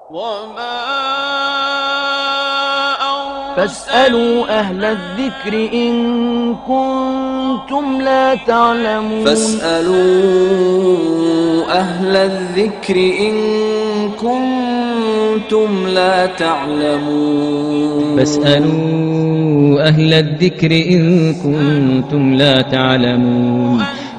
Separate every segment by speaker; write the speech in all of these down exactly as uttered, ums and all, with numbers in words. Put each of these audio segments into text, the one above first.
Speaker 1: وما
Speaker 2: فاسألوا أهل الذكر إن كنتم لا تعلمون
Speaker 1: فاسألوا أهل الذكر إن كنتم لا تعلمون
Speaker 3: فاسألوا أهل الذكر إن كنتم لا تعلمون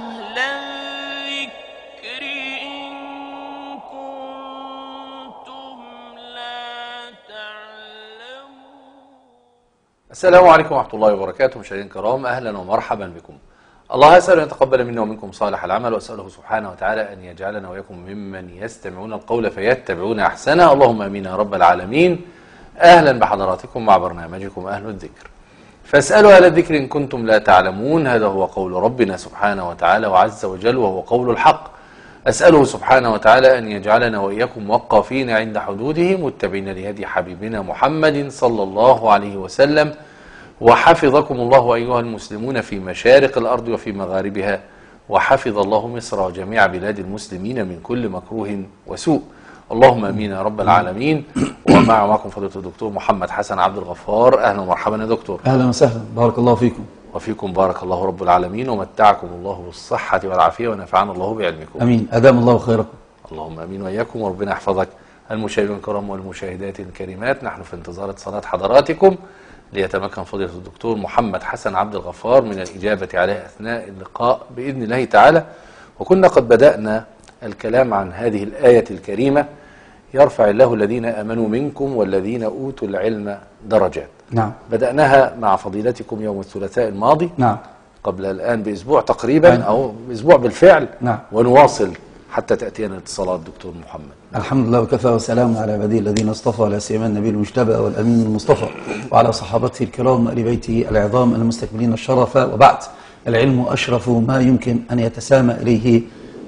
Speaker 4: السلام عليكم ورحمة الله وبركاته. مشاهدينا الكرام، أهلا ومرحبا بكم. الله أسأل أن يتقبل منا ومنكم صالح العمل، وأسأله سبحانه وتعالى أن يجعلنا وإياكم ممن يستمعون القول فيتبعون أحسنه. اللهم آمين يا رب العالمين. أهلا بحضراتكم مع برنامجكم أهل الذكر. فاسألوا أهل الذكر إن كنتم لا تعلمون. هذا هو قول ربنا سبحانه وتعالى وعز وجل، وهو قول الحق. أسأله سبحانه وتعالى أن يجعلنا وإياكم وقافين عند حدوده، متبعين لهدي حبيبنا محمد صلى الله عليه وسلم. وحفظكم الله أيها المسلمون في مشارق الأرض وفي مغاربها، وحفظ الله مصر وجميع بلاد المسلمين من كل مكروه وسوء. اللهم امين يا رب العالمين. ومع معكم فضيلة الدكتور محمد حسن عبد الغفار. أهلا ومرحبا يا دكتور.
Speaker 5: أهلا وسهلا، بارك الله فيكم.
Speaker 4: وفيكم بارك الله رب العالمين، ومتعكم الله بالصحة والعافية، ونفعنا الله بعلمكم.
Speaker 5: أمين، أدام الله خيركم.
Speaker 4: اللهم امين وإياكم، وربنا يحفظك. المشاهدين الكرام والمشاهدات الكريمات، نحن في انتظار اتصالات حضراتكم ليتمكن فضيلة الدكتور محمد حسن عبد الغفار من الإجابة عليها أثناء اللقاء بإذن الله تعالى. وكنا قد بدأنا الكلام عن هذه الآية الكريمة: يرفع الله الذين آمنوا منكم والذين أوتوا العلم درجات.
Speaker 5: نعم.
Speaker 4: بدأناها مع فضيلتكم يوم الثلاثاء الماضي.
Speaker 5: نعم.
Speaker 4: قبل الآن بأسبوع تقريبا.
Speaker 5: نعم.
Speaker 4: أو أسبوع بالفعل.
Speaker 5: نعم.
Speaker 4: ونواصل حتى تأتينا اتصالات دكتور محمد.
Speaker 5: الحمد لله وكفى، وسلام على عباده الذين اصطفى، لا سيما النبي المجتبى والأمين المصطفى، وعلى صحابته الكرام وآل بيته العظام المستكملين الشرف. وبعد، العلم أشرف ما يمكن أن يتسامى إليه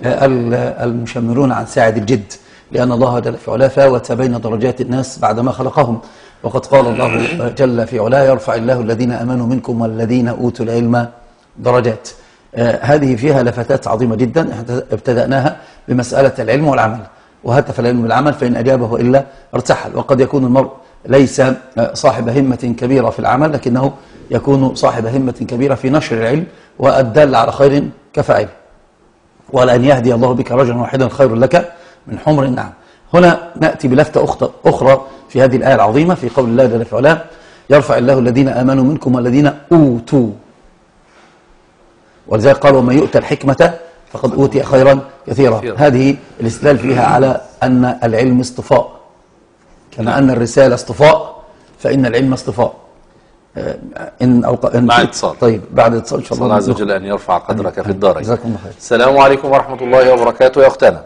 Speaker 5: المشمرون عن ساعد الجد، لأن الله جل في علاه فاوت بين درجات الناس بعدما خلقهم. وقد قال الله جل في علاه: يرفع الله الذين آمنوا منكم والذين أوتوا العلم درجات. آه هذه فيها لفتات عظيمة جدا. ابتدأناها بمسألة العلم والعمل، وهتف العلم بالعمل فإن أجابه إلا ارتحل. وقد يكون المرء ليس صاحب همة كبيرة في العمل، لكنه يكون صاحب همة كبيرة في نشر العلم، والدال على خير كفاعله. ولأن يهدي الله بك رجلا واحدا خير لك من حمر النعم. هنا نأتي بلفتة أخرى في هذه الآية العظيمة، في قول الله جل وعلا: يرفع الله الذين آمنوا منكم والذين أوتوا. ولذلك قال: ومن يؤتى الحكمة فقد أوتي خيرا كثيرا. هذه الاستدلال فيها على أن العلم اصطفاء، كما أن الرسالة اصطفاء فإن العلم اصطفاء. إن أوق... إن
Speaker 4: مع اتصال.
Speaker 5: طيب، بعد اتصال إن شاء الله.
Speaker 4: الله عز وجل أن يرفع قدرك في الدارين.
Speaker 5: جزاكم الله خير.
Speaker 4: السلام عليكم ورحمة الله وبركاته يا أختنا.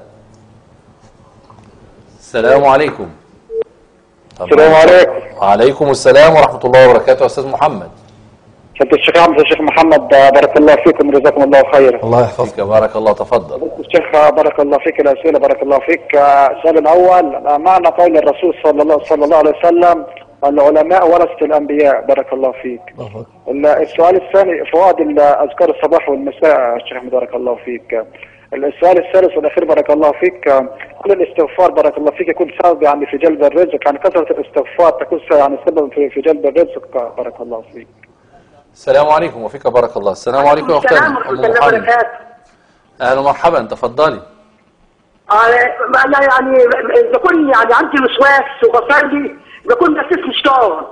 Speaker 4: السلام عليكم.
Speaker 6: السلام عليكم.
Speaker 4: وعليكم السلام ورحمة الله وبركاته يا أستاذ محمد.
Speaker 6: سيادة الشيخ عبد الشيخ محمد، بارك الله فيكم وجزاكم الله خيرا.
Speaker 5: الله يحفظك.
Speaker 4: بارك الله. تفضل.
Speaker 6: الشيخ بارك الله فيك. الأسئلة بارك الله فيك. السؤال الأول: معنى قول الرسول صلى الله صلى الله عليه وسلم: العلماء ورثة الأنبياء؟ بارك الله فيك. الله. السؤال الثاني: فوائد أذكار الصباح والمساء الشيخ بارك الله فيك. السؤال الثالث والأخير بارك الله فيك: كل الاستغفار بارك الله فيك يكون سبب يعني في جلب الرزق، يعني كثرة الاستغفار تكون يعني سبب في في جلب الرزق بارك الله فيك.
Speaker 4: السلام عليكم وفيك بارك الله. السلام عليكم يا أختنا أم محمد. أهلا ومرحبا، تفضلي.
Speaker 7: أنا يعني بكون يعني عندي وسواس وبصلي بكون نفسي شطار.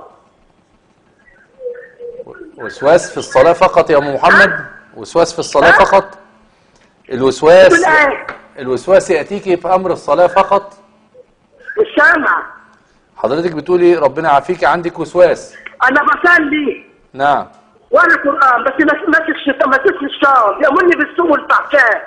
Speaker 4: وسواس في الصلاة فقط يا أم محمد؟ وسواس في الصلاة فقط؟ الوسواس الوسواس يأتيكي في أمر الصلاة فقط؟
Speaker 7: السامع.
Speaker 4: حضرتك بتقولي ربنا يعافيكي عندك وسواس.
Speaker 7: أنا بصلي.
Speaker 4: نعم.
Speaker 7: وأنا قرآن بس ماسك الشيطان ماسك الشيطان يأمرني بالسوء والفحشاء.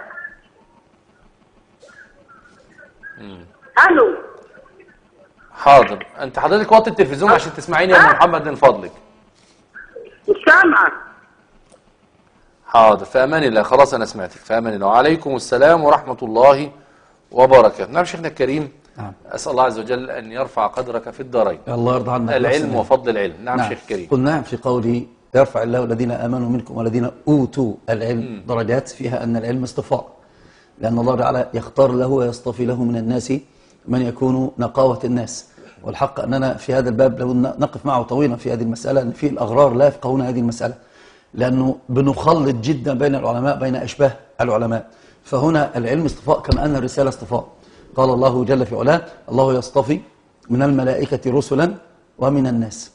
Speaker 7: ألو.
Speaker 4: حاضر. أنت حضرتك وطي التلفزيون عشان تسمعيني يا أم محمد من فضلك.
Speaker 7: السامع.
Speaker 4: حاضر، في أمان الله. خلاص أنا سمعتك، في أمان الله. وعليكم السلام ورحمة الله وبركاته. نعم شيخنا الكريم. نعم. أسأل الله عز وجل أن يرفع قدرك في الدارين.
Speaker 5: الله يرضى عنك.
Speaker 4: العلم وفضل العلم. نعم, نعم. شيخ كريم.
Speaker 5: قل نعم في قوله: يرفع الله الذين آمنوا منكم والذين أوتوا العلم م. درجات، فيها أن العلم اصطفاء، لأن الله تعالى يختار له ويصطفي له من الناس من يكون نقاوة الناس. والحق أننا في هذا الباب لو نقف معه طويلا في هذه المسألة، أن في الأغرار لا يفقهون هذه المسألة، لأنه بنخلط جدا بين العلماء، بين أشباه العلماء. فهنا العلم اصطفاء كما أن الرسالة اصطفاء. قال الله جل في علاه: الله يصطفي من الملائكة رسلا ومن الناس.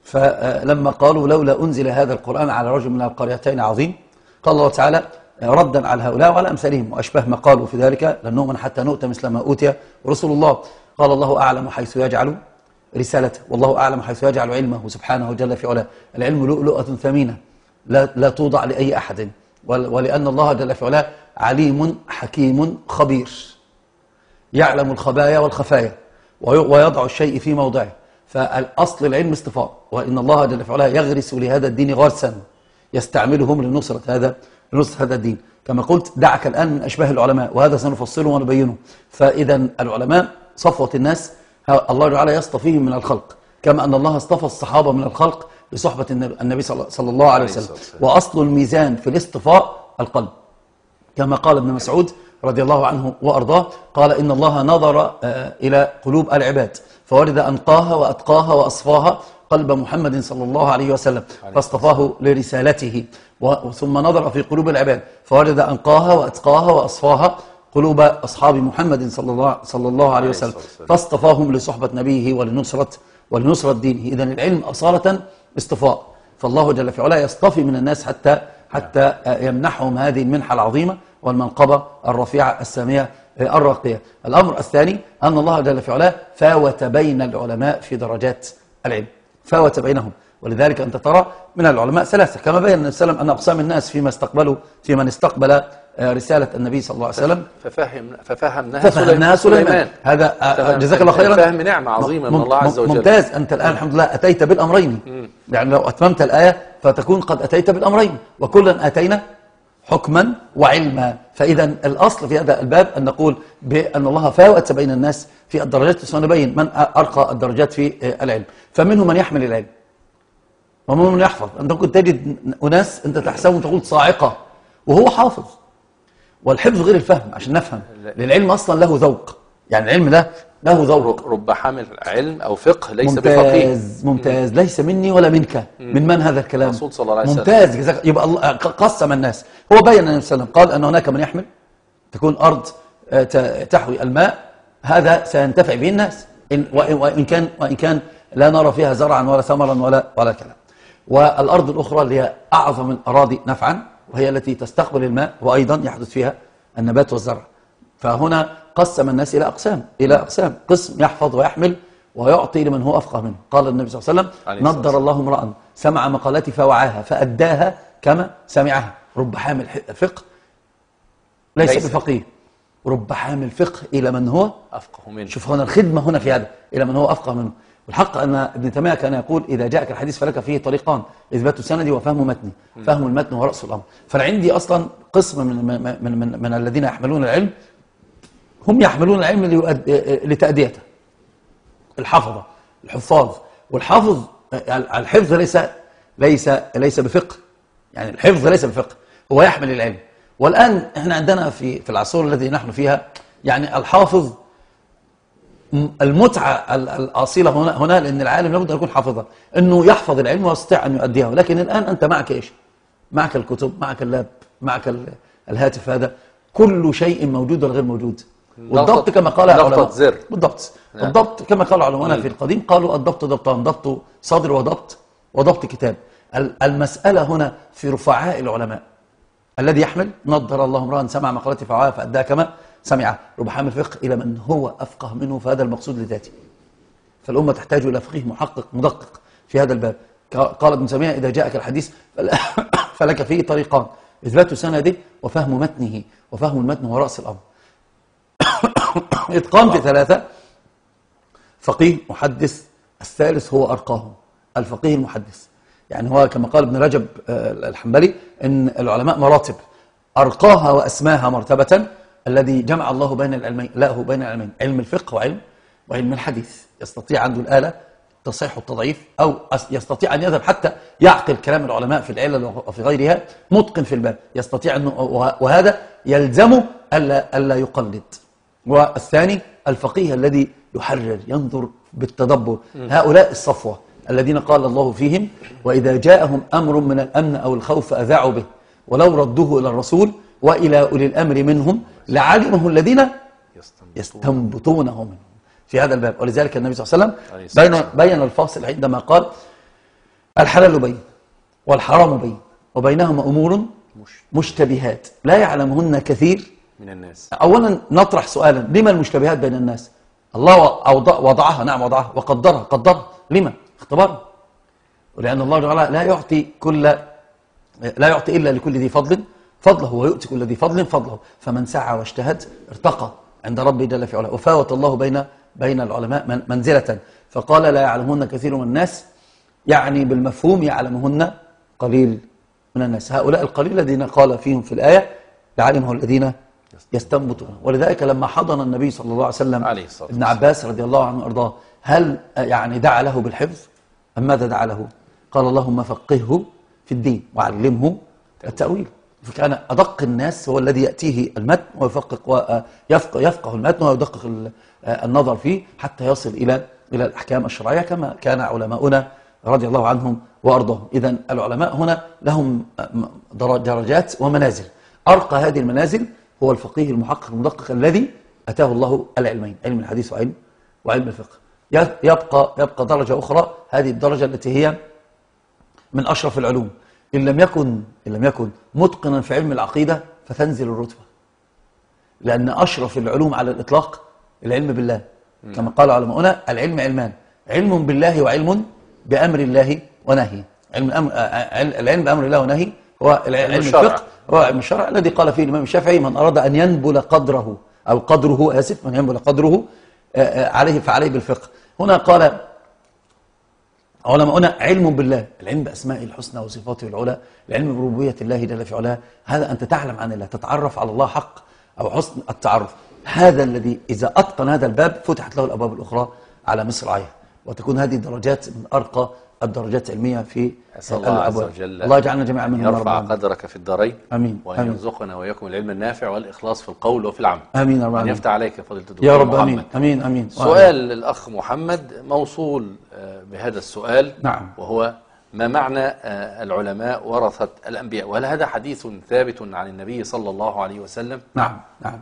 Speaker 5: فلما قالوا لولا أنزل هذا القرآن على رجل من القريتين عظيم، قال الله تعالى ردا على هؤلاء وعلى أمثالهم وأشباه ما قالوا في ذلك: لن نؤمن حتى نؤتى مثل ما أوتي رسل الله. قال الله أعلم حيث يجعل رسالته، والله أعلم حيث يجعل علمه سبحانه جل في علاه. العلم لؤلؤة ثمينة لا, لا توضع لأي أحد، ولأن الله جل في علاه عليم حكيم خبير، يعلم الخبايا والخفايا ويضع الشيء في موضعه. فالأصل العلم اصطفاء، وإن الله جل في علاه يغرس لهذا الدين غرسا يستعملهم لنصرة هذا لنصرة هذا الدين. كما قلت دعك الآن من أشباه العلماء، وهذا سنفصله ونبينه. فإذا العلماء صفوة الناس، الله تعالى يصطفيهم من الخلق، كما أن الله اصطفى الصحابة من الخلق لصحبة النبي صلى الله عليه وسلم. وأصل الميزان في الاصطفاء القلب، كما قال ابن مسعود رضي الله عنه وأرضاه، قال إن الله نظر إلى قلوب العباد فوجد أنقاها وأتقاها وأصفاها قلب محمد صلى الله عليه وسلم فاصطفاه لرسالته، ثم نظر في قلوب العباد فوجد أنقاها وأتقاها وأصفاها قلوب أصحاب محمد صلى الله, صلى الله عليه وسلم فاصطفاهم لصحبة نبيه ولنصرة ولنصرة دينه. إذن العلم أصالة اصطفاء، فالله جل في علاه يصطفي من الناس حتى حتى يمنحهم هذه المنحة العظيمة والمنقبة الرفيعة السامية الراقية. الأمر الثاني أن الله جل في علاه فاوت بين العلماء في درجات العلم، فاوت بينهم. ولذلك أنت ترى من العلماء ثلاثة، كما بين النبي صلى الله عليه وسلم أن أقسام الناس فيما استقبلوا في من استقبل رسالة النبي صلى الله عليه وسلم
Speaker 4: ففهم ففهمناها,
Speaker 5: ففهمناها سليمان. سليمان هذا جزاك الله خيرا،
Speaker 4: فهم نعمة عظيمة من الله عز وجل.
Speaker 5: ممتاز، أنت الآن الحمد لله أتيت بالأمرين. م. يعني لو أتممت الآية فتكون قد أتيت بالأمرين، وكلا أتينا حكما وعلما. فإذا الأصل في هذا الباب أن نقول بأن الله فاوت بين الناس في الدرجات، سنبين من أرقى الدرجات في العلم. فمنهم من يحمل العلم ومنهم من يحفظ. أنت ممكن تجد أناس أنت تحسبهم تقول صاعقة وهو حافظ. والحفظ غير الفهم عشان نفهم، للعلم أصلا له ذوق، يعني العلم ده له ذوق.
Speaker 4: رب حامل علم أو فقه ليس
Speaker 5: ممتاز
Speaker 4: بفقيه.
Speaker 5: ممتاز، ليس مني ولا منك. مم. من من هذا الكلام؟
Speaker 4: الرسول صلى الله عليه وسلم.
Speaker 5: ممتاز، جزاك. يبقى الله قسم الناس. هو بين النبي صلى الله عليه وسلم قال أن هناك من يحمل، تكون أرض تحوي الماء، هذا سينتفع به الناس، وإن كان وإن كان لا نرى فيها زرعا ولا ثمرا ولا ولا كلام. والأرض الأخرى اللي هي أعظم الأراضي نفعا، وهي التي تستقبل الماء وأيضا يحدث فيها النبات والزرع. فهنا قسم الناس إلى أقسام إلى أقسام قسم يحفظ ويحمل ويعطي لمن هو أفقه منه. قال النبي صلى الله عليه وسلم: نضر الله امرأ سمع مقالتي فوعاها فأداها كما سمعها. رب حامل فقه ليس, ليس بفقيه، رب حامل فقه إلى من هو
Speaker 4: أفقه منه.
Speaker 5: شوف هنا الخدمة هنا في هذا، إلى من هو أفقه منه. والحق أن ابن تيمية كان يقول: إذا جاءك الحديث فلك فيه طريقان، إثبات سندي وفهم متني. فهم المتن هو رأس الأمر. فعندي أصلا قسم من, من, من, من, من الذين يحملون العلم، هم يحملون العلم لتأديته. الحفظة الحفاظ، والحافظ الحفظ ليس ليس ليس بفقه، يعني الحفظ ليس بفقه، هو يحمل العلم. والآن احنا عندنا في في العصور الذي نحن فيها، يعني الحافظ المتعة الأصيلة هنا هنا لأن العالم لابد أن يكون حافظا، أنه يحفظ العلم ويستطيع أن يؤديه. لكن الآن أنت معك إيش؟ معك الكتب، معك اللاب، معك الهاتف، هذا كل شيء موجود ولا غير موجود. والضبط كما قال العلماء
Speaker 4: زر.
Speaker 5: بالضبط الضبط كما قال العلماء في القديم، قالوا الضبط ضبطان: ضبط صدر وضبط وضبط كتاب. المسألة هنا في رفعاء العلماء، الذي يحمل نضر الله امرأ سمع مقالتي فوعاها فأداها كما سمعها. رب حامل فقه إلى من هو أفقه منه، فهذا المقصود لذاته. فالأمة تحتاج إلى فقيه محقق مدقق في هذا الباب. قال ابن تيمية: إذا جاءك الحديث فلك فيه طريقان، إثبات سنده وفهم متنه، وفهم المتن هو رأس الأمر. إتقان في ثلاثة: فقيه محدث، الثالث هو أرقاهم، الفقيه المحدث. يعني هو كما قال ابن رجب الحنبلي إن العلماء مراتب، أرقاها وأسماها مرتبة الذي جمع الله بين العلمين، لا هو بين العلمين، علم الفقه وعلم وعلم الحديث. يستطيع عنده الآلة تصحيح التضعيف، أو يستطيع أن يذهب حتى يعقل كلام العلماء في العلل وفي غيرها، متقن في الباب، يستطيع أنه، وهذا يلزمه ألا, ألا يقلد. والثاني الفقيه الذي يحرر ينظر بالتدبر. هؤلاء الصفوة الذين قال الله فيهم وإذا جاءهم أمر من الأمن أو الخوف أذاعوا به ولو ردوه إلى الرسول وإلى أولي الأمر منهم لعلمه الذين يستنبطونه منهم في هذا الباب. ولذلك النبي صلى الله عليه وسلم بين, بين الفاصل عندما قال الحلال بين والحرام بين وبينهما أمور مشتبهات لا يعلمهن كثير
Speaker 4: من الناس.
Speaker 5: أولا نطرح سؤالا، لما المشتبهات بين الناس؟ الله وضعها، نعم وضعها وقدرها قدرها، لما؟ اختبار. ولأن الله تعالى لا يعطي كل لا يعطي إلا لكل ذي فضل فضله ويؤتي كل ذي فضل فضله، فمن سعى واجتهد ارتقى عند ربه جل في علاه. وفاوت الله بين بين العلماء منزلة، فقال لا يعلمهن كثير من الناس، يعني بالمفهوم يعلمهن قليل من الناس. هؤلاء القليل الذين قال فيهم في الآية لعلمه الذين يستنبطون. ولذلك لما حضن النبي صلى الله عليه وسلم ابن عباس رضي الله عنه وارضاه، هل يعني دعا له بالحفظ أم ماذا دعا له؟ قال اللهم فقهه في الدين وعلمه التأويل. فكان أدق الناس هو الذي يأتيه المتن ويفقق ويفقه يفقه المتن ويدقق النظر فيه حتى يصل إلى إلى الأحكام الشرعية كما كان علماؤنا رضي الله عنهم وأرضاهم. إذن العلماء هنا لهم درجات ومنازل. أرقى هذه المنازل هو الفقيه المحقق المدقق الذي أتاه الله العلمين، علم الحديث وعلم وعلم الفقه. يبقى يبقى درجة أخرى، هذه الدرجة التي هي من أشرف العلوم. إن لم يكن إن لم يكن متقنا في علم العقيدة فتنزل الرتبة، لأن أشرف العلوم على الإطلاق العلم بالله، كما قال علماؤنا العلم علمان، علم بالله وعلم بأمر الله ونهيه. علم الأمر العلم بأمر الله ونهيه هو علم الفقه، هو علم الشرع الذي قال فيه الإمام الشافعي من أراد أن ينبل قدره أو قدره آسف من ينبل قدره عليه فعليه بالفقه. هنا قال علماؤنا علم بالله، العلم بأسمائه الحسنى وصفاته العلى، العلم بربوبية الله جل في علاه، هذا أنت تعلم عن الله، تتعرف على الله حق أو حسن التعرف. هذا الذي إذا أتقن هذا الباب فتحت له الأبواب الأخرى على مصراعيها، وتكون هذه الدرجات من أرقى الدرجات العلمية في
Speaker 4: الله عز وجل.
Speaker 5: الله يجعلنا جميعا منهم
Speaker 4: يرفع قدرك في الدارين،
Speaker 5: امين،
Speaker 4: وان يرزقنا واياكم العلم النافع والاخلاص في القول وفي العمل،
Speaker 5: امين يا رب،
Speaker 4: ان يفتح عليك يا فضيله الدكتور
Speaker 5: يا رب،
Speaker 4: محمد.
Speaker 5: امين امين امين.
Speaker 4: سؤال الاخ محمد موصول بهذا السؤال،
Speaker 5: نعم،
Speaker 4: وهو ما معنى العلماء ورثة الانبياء؟ وهل هذا حديث ثابت عن النبي صلى الله عليه وسلم؟
Speaker 5: نعم نعم،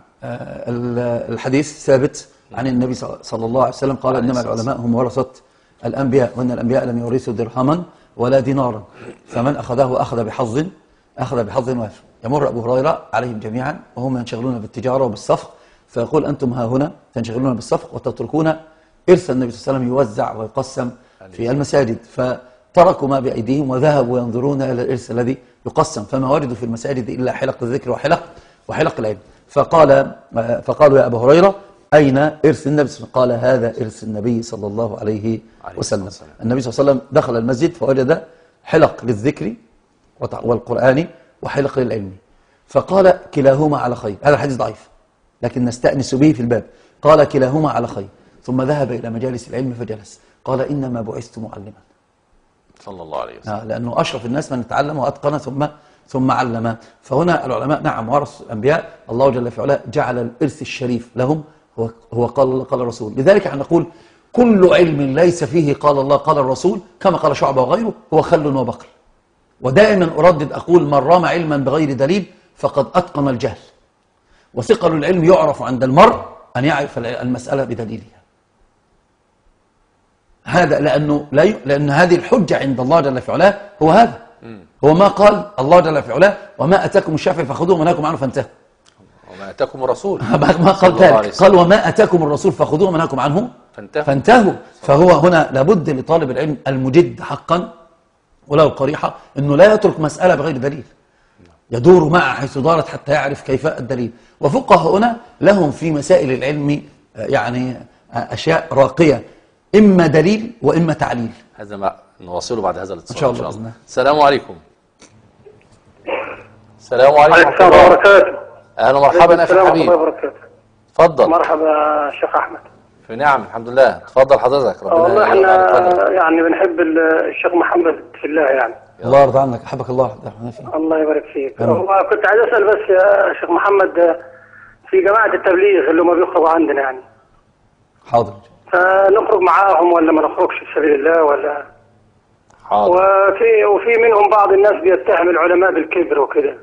Speaker 5: الحديث ثابت عن النبي صلى الله عليه وسلم، قال انما العلماء هم ورثة الأنبياء، وأن الأنبياء لم يورثوا درهما ولا دينارا، فمن أخذه أخذ بحظ أخذ بحظ وافر. يمر أبو هريرة عليهم جميعا وهم ينشغلون بالتجارة وبالصفق، فيقول أنتم ها هنا تنشغلون بالصفق وتتركون إرث النبي صلى الله عليه وسلم يوزع ويقسم في المساجد، فتركوا ما بأيديهم وذهبوا ينظرون إلى الإرث الذي يقسم، فما وردوا في المساجد إلا حلق الذكر وحلق وحلق العلم. فقال فقالوا يا أبا هريرة أين إرث النبي؟ قال هذا إرث النبي صلى الله عليه وسلم. النبي صلى الله عليه وسلم دخل المسجد فوجد حلق للذكر والقرآن وحلق للعلم، فقال كلاهما على خير. هذا الحديث ضعيف لكن نستأنس به في الباب. قال كلاهما على خير، ثم ذهب إلى مجالس العلم فجلس، قال إنما بعثت معلما
Speaker 4: صلى الله عليه وسلم،
Speaker 5: لأنه أشرف الناس من تعلم وأتقن ثم ثم علم. فهنا العلماء نعم ورث الأنبياء، الله جل في علاه جعل الإرث الشريف لهم هو هو قال الله قال الرسول. لذلك احنا نقول كل علم ليس فيه قال الله قال الرسول كما قال شعبة وغيره هو خل وبقر. ودائما أردد أقول من رام علما بغير دليل فقد أتقن الجهل، وثقل العلم يعرف عند المرء أن يعرف المسألة بدليلها. هذا لأنه لا ي... لأن هذه الحجة عند الله جل في علاه هو هذا، هو ما قال الله جل في علاه وما أتاكم الشافعي فخذوه ونهاكم عنه فانتهوا،
Speaker 4: وما أتاكم الرسول
Speaker 5: ما قال ذلك، قال وما أتاكم الرسول فخذوه ومنهاكم عنه
Speaker 4: فانتهوا,
Speaker 5: فانتهوا. فهو هنا لابد لطالب العلم المجد حقا وله قريحة أنه لا يترك مسألة بغير دليل، يدور معها حيث دارت حتى يعرف كيف الدليل. وفقهاؤنا لهم في مسائل العلم يعني أشياء راقية، إما دليل وإما تعليل.
Speaker 4: هذا ما نواصله بعد هذا الاتصال
Speaker 5: إن شاء الله, الله.
Speaker 4: السلام عليكم. السلام عليكم
Speaker 6: ورحمة الله وبركاته.
Speaker 4: أهلا ومرحبا أخي حبيب.
Speaker 6: تفضل. مرحبا شيخ أحمد.
Speaker 4: في نعم الحمد لله، تفضل حضرتك. ربنا
Speaker 6: والله احنا يعني بنحب الشيخ محمد في الله يعني.
Speaker 5: الله يرضى عنك، أحبك الله.
Speaker 6: الله يبارك فيك. هو كنت عايز أسأل بس يا شيخ محمد في جماعة التبليغ اللي هم بيخرجوا عندنا يعني.
Speaker 5: حاضر.
Speaker 8: فنخرج معاهم ولا ما نخرجش في سبيل الله ولا؟
Speaker 4: حاضر.
Speaker 8: وفي وفي منهم بعض الناس بيتهم العلماء بالكبر وكده.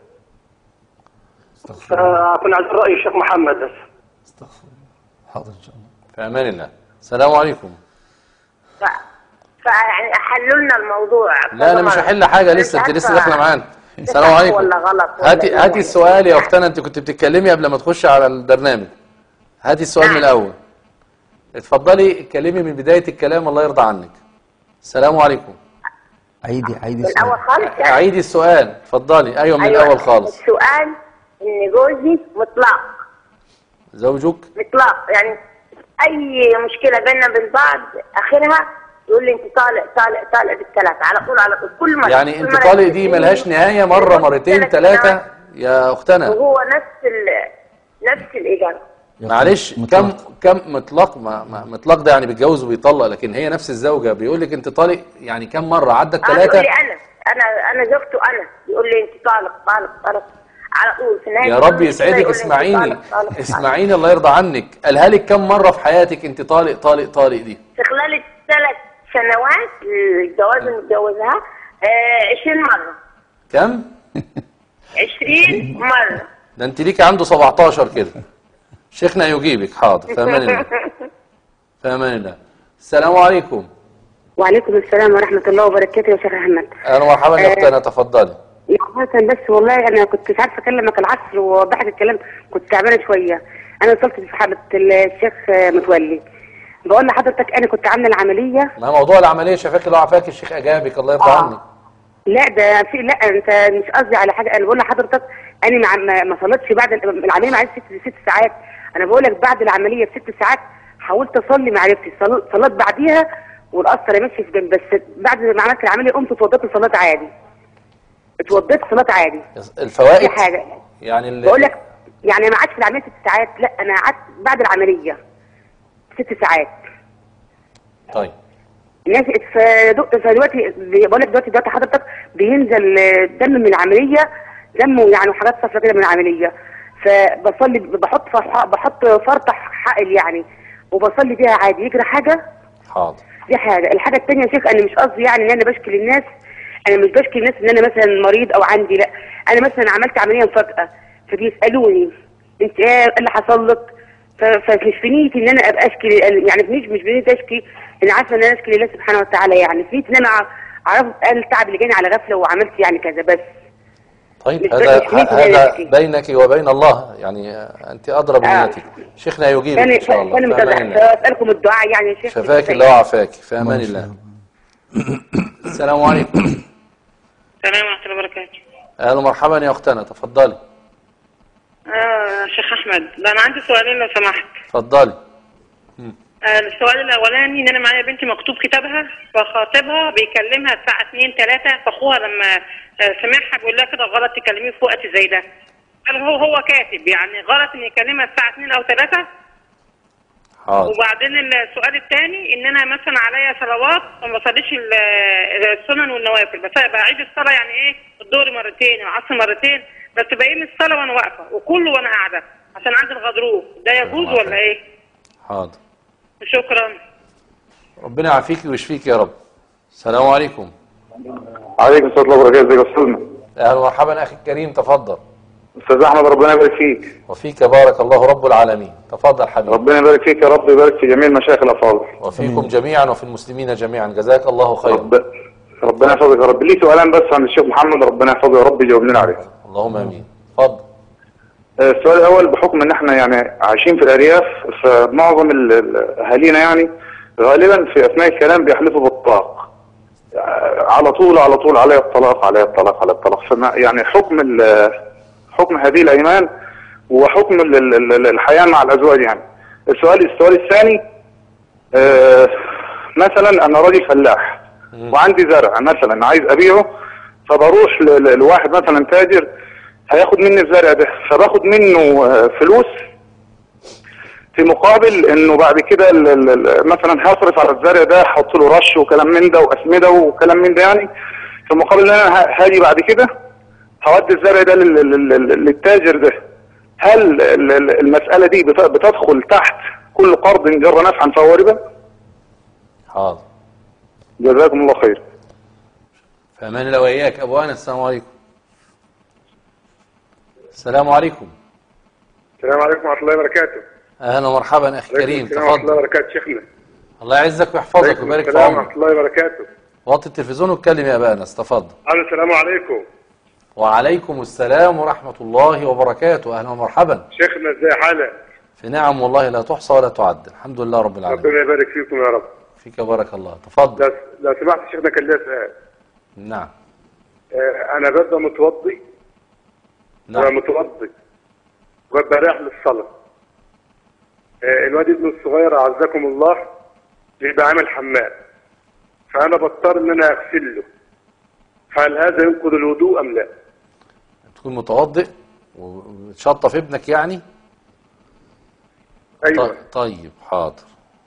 Speaker 8: فكنا عايزين رأي الشيخ محمد بس.
Speaker 5: استغفر الله. حاضر ان شاء الله.
Speaker 4: في امان الله. السلام عليكم.
Speaker 9: ف... فيعني حلوا لنا الموضوع.
Speaker 4: لا انا مش هحل حاجه لسه، انت لسه داخله معانا. السلام عليكم.
Speaker 9: ولا غلط ولا
Speaker 4: هاتي هاتي السؤال يا اختنا، انت كنت بتتكلمي قبل ما تخشي على البرنامج. هاتي السؤال من الاول. اتفضلي اتكلمي من بدايه الكلام، الله يرضى عنك. السلام عليكم.
Speaker 5: عيدي عيدي
Speaker 9: من الاول خالص يعني.
Speaker 4: عيدي السؤال، اتفضلي. ايوه من
Speaker 9: أيوة.
Speaker 4: الاول خالص.
Speaker 9: السؤال ان جوزي مطلق.
Speaker 4: زوجك
Speaker 9: مطلق يعني اي مشكله بيننا وبين بعض اخرها يقول لي انت طالق طالق طالق بالثلاث على طول على طول كل مره.
Speaker 4: يعني انت طالق دي ملهاش نهايه، مره مرتين ثلاثه يا اختنا.
Speaker 9: وهو نفس ال... نفس الاجابه.
Speaker 4: معلش كم كم مطلق؟ ما ما مطلق ده يعني بيتجوز وبيطلق، لكن هي نفس الزوجه بيقول لك انت طالق يعني كم مره عدت ثلاثه؟
Speaker 9: بيقول لي انا انا انا زوجته انا بيقول لي انت طالق طالق طالق على طول في نهايه.
Speaker 4: يا رب يسعدك. اسمعيني اسمعيني الله يرضى عنك. قالها لك كم مره في حياتك انت طالق طالق طالق دي؟
Speaker 9: في خلال الثلاث سنوات الجواز اللي متجوزها عشرين مره.
Speaker 4: كم؟
Speaker 9: عشرين مره.
Speaker 4: ده انت ليكي عنده سبعتاشر كده. شيخنا يجيبك. حاضر. في امان الله. في امان الله. السلام عليكم.
Speaker 10: وعليكم السلام ورحمه الله وبركاته يا شيخ احمد.
Speaker 4: اهلا ومرحبا يا اختنا، تفضلي.
Speaker 10: يا حسن بس والله انا كنت مش عارفه اكلمك العصر وبعد الكلام كنت تعبانه شويه. انا وصلت في حاله الشيخ متولي. بقول لحضرتك انا كنت عامله العمليه.
Speaker 4: ما موضوع العمليه شفاكي لو عافاك الشيخ اجابك الله يرضى عنك.
Speaker 10: لا ده في لا انت مش قصدي على حاجه. انا بقول لحضرتك انا ما ما صليتش بعد العمليه، معايا ست ست ساعات. انا بقول لك بعد العمليه بست ساعات حاولت اصلي ما عرفتش، صليت بعديها والقصر ماشي في جنب. بس بعد ما عملت العمليه قمت اتوضيت وصليت عادي. اتوضيت صلاه عادي.
Speaker 4: الفوائد
Speaker 10: حاجه
Speaker 4: يعني اللي
Speaker 10: بقول لك يعني ما قعدتش في العمليه ست ساعات، لا انا قعدت بعد العمليه ست ساعات.
Speaker 4: طيب
Speaker 10: ماشي. فدلوقتي بقول لك دلوقتي دلوقتي حضرتك بينزل دم من العمليه، دم يعني وحاجات صفرا كده من العمليه. فبصلي بحط بحط فرطح حقل يعني وبصلي بيها عادي. يجري حاجه؟
Speaker 4: حاضر.
Speaker 10: دي حاجه. الحاجه الثانيه يا شيخ انا مش قصدي يعني ان انا بشكي للناس، انا مش بشكي للناس ان انا مثلا مريض او عندي، لا انا مثلا عملت عمليه مفاجاه فبيسالوني انت ايه اللي حصل لك، فمش في نيتي ان انا ابقى اشكي يعني مش مش بنيتي اشكي. انا عارفه ان انا اشكي لله سبحانه وتعالى يعني في نيتي ان انا اعرف التعب اللي جاني على غفله وعملت يعني كذا بس.
Speaker 4: طيب هذا هذا بينك وبين الله يعني انت ادرى بنيتك. آه. شيخنا يجيبك ان شاء الله.
Speaker 10: انا متابعه اسالكم الدعاء يعني يا شيخ.
Speaker 4: شفاك الله وعافاك. في امان الله. السلام عليكم.
Speaker 11: السلام ورحمه الله وبركاته.
Speaker 4: اهلا ومرحبا يا اختنا، تفضلي.
Speaker 11: اه شيخ احمد، ده انا عندي سؤالين لو سمحت.
Speaker 4: اتفضلي.
Speaker 11: آه السؤال الاولاني ان انا معايا بنتي مكتوب كتابها فخاطبها بيكلمها الساعه اتنين تلاتة، فاخوها لما آه سمعها بيقول لها كده غلط تكلميه في وقت زي ده. هل هو هو كاتب يعني غلط ان يكلمها الساعه اتنين او تلاتة؟
Speaker 4: حاضر.
Speaker 11: وبعدين السؤال الثاني ان انا مثلا عليا صلوات وما بصليش السنن والنوافل، بس بعيد الصلاه يعني ايه الظهر مرتين والعصر مرتين، بس بقيم الصلاه وانا واقفه وكله وانا قاعده عشان عندي الغضروف، ده يجوز ولا ايه؟
Speaker 4: حاضر.
Speaker 11: شكرا.
Speaker 4: ربنا يعافيك ويشفيك يا رب. السلام عليكم.
Speaker 12: عليكم السلام ورحمه الله وبركاته. ازيك يا استاذنا؟
Speaker 4: اهلا ومرحبا اخي الكريم، تفضل.
Speaker 12: استاذ احمد ربنا يبارك فيك.
Speaker 4: وفيك بارك الله رب العالمين. تفضل حبيبي.
Speaker 12: ربنا يبارك فيك يا رب، يبارك في جميع المشايخ الافاضل.
Speaker 4: وفيكم جميعا وفي المسلمين جميعا، جزاك الله خيرا.
Speaker 12: رب... ربنا يحفظك يا رب. لي سؤالان بس عن الشيخ محمد، ربنا يحفظه يا رب يجاوب لنا عليه.
Speaker 4: اللهم امين. اتفضل.
Speaker 12: السؤال الاول بحكم ان احنا يعني عايشين في الارياف، فمعظم اهالينا يعني غالبا في اثناء الكلام بيحلفوا بالطلاق على طول على طول، علي الطلاق علي الطلاق علي الطلاق. فما يعني حكم حكم هذه الايمان وحكم الحياه مع الازواج يعني. السؤال السؤال الثاني آه مثلا انا راجل فلاح وعندي زرع مثلا عايز ابيعه، فبروح لواحد مثلا تاجر هياخد مني الزرع ده، فباخد منه فلوس في مقابل انه بعد كده مثلا هصرف على الزرع ده، احط له رش وكلام من ده واسمده وكلام من ده يعني، في مقابل ان انا هاجي بعد كده هودي الزرع ده للتاجر ده. هل المسألة دي بتدخل تحت كل قرض جر نفعا فهو ربا؟
Speaker 4: حاضر.
Speaker 12: جزاكم الله خير.
Speaker 4: في امان الله واياك. ابو انس السلام عليكم. السلام عليكم.
Speaker 8: السلام عليكم ورحمه الله وبركاته.
Speaker 4: اهلا ومرحبا اخي كريم،
Speaker 8: السلام ورحمه الله
Speaker 4: تفضل.
Speaker 8: وبركاته شيخنا.
Speaker 4: الله يعزك ويحفظك ويبارك في
Speaker 8: السلام
Speaker 4: عمرك.
Speaker 8: ورحمه الله وبركاته.
Speaker 4: وطي التلفزيون واتكلم يا ابو انس، تفضل.
Speaker 8: السلام عليكم.
Speaker 4: وعليكم السلام ورحمه الله وبركاته. اهلا ومرحبا.
Speaker 8: شيخنا ازي حالك؟
Speaker 4: في نعم والله لا تحصى ولا تعد، الحمد لله رب العالمين.
Speaker 8: ربنا يبارك فيكم يا رب.
Speaker 4: فيك بارك الله، تفضل.
Speaker 8: لو لو سمحت شيخنا كان ليا سؤال.
Speaker 4: نعم.
Speaker 8: آه انا ببقى متوضي.
Speaker 4: نعم.
Speaker 8: انا متوضي وببقى رايح للصلاه. آه الواد ابنه الصغير اعزكم الله بيبقى عامل حمام، فانا بضطر ان انا اغسل له. هل هذا ينقض الوضوء ام لا؟
Speaker 4: تكون متوضئ وتشطف ابنك يعني؟
Speaker 8: ايوه.
Speaker 4: طيب حاضر.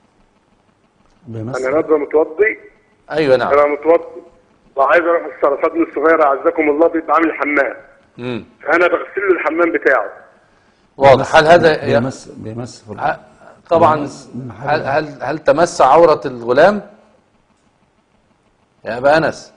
Speaker 8: انا نبقى متوضي.
Speaker 4: ايوه نعم.
Speaker 8: انا متوضي وعايز اروح الصلاه، فابني الصغير اعزكم الله بيبقى عامل حمام.
Speaker 4: امم
Speaker 8: فانا بغسل له الحمام بتاعه.
Speaker 4: واضح. هل هذا
Speaker 5: بيمس بيمس
Speaker 4: طبعا
Speaker 5: بيمس
Speaker 4: هل هل هل تمس عورة الغلام يا ابا انس؟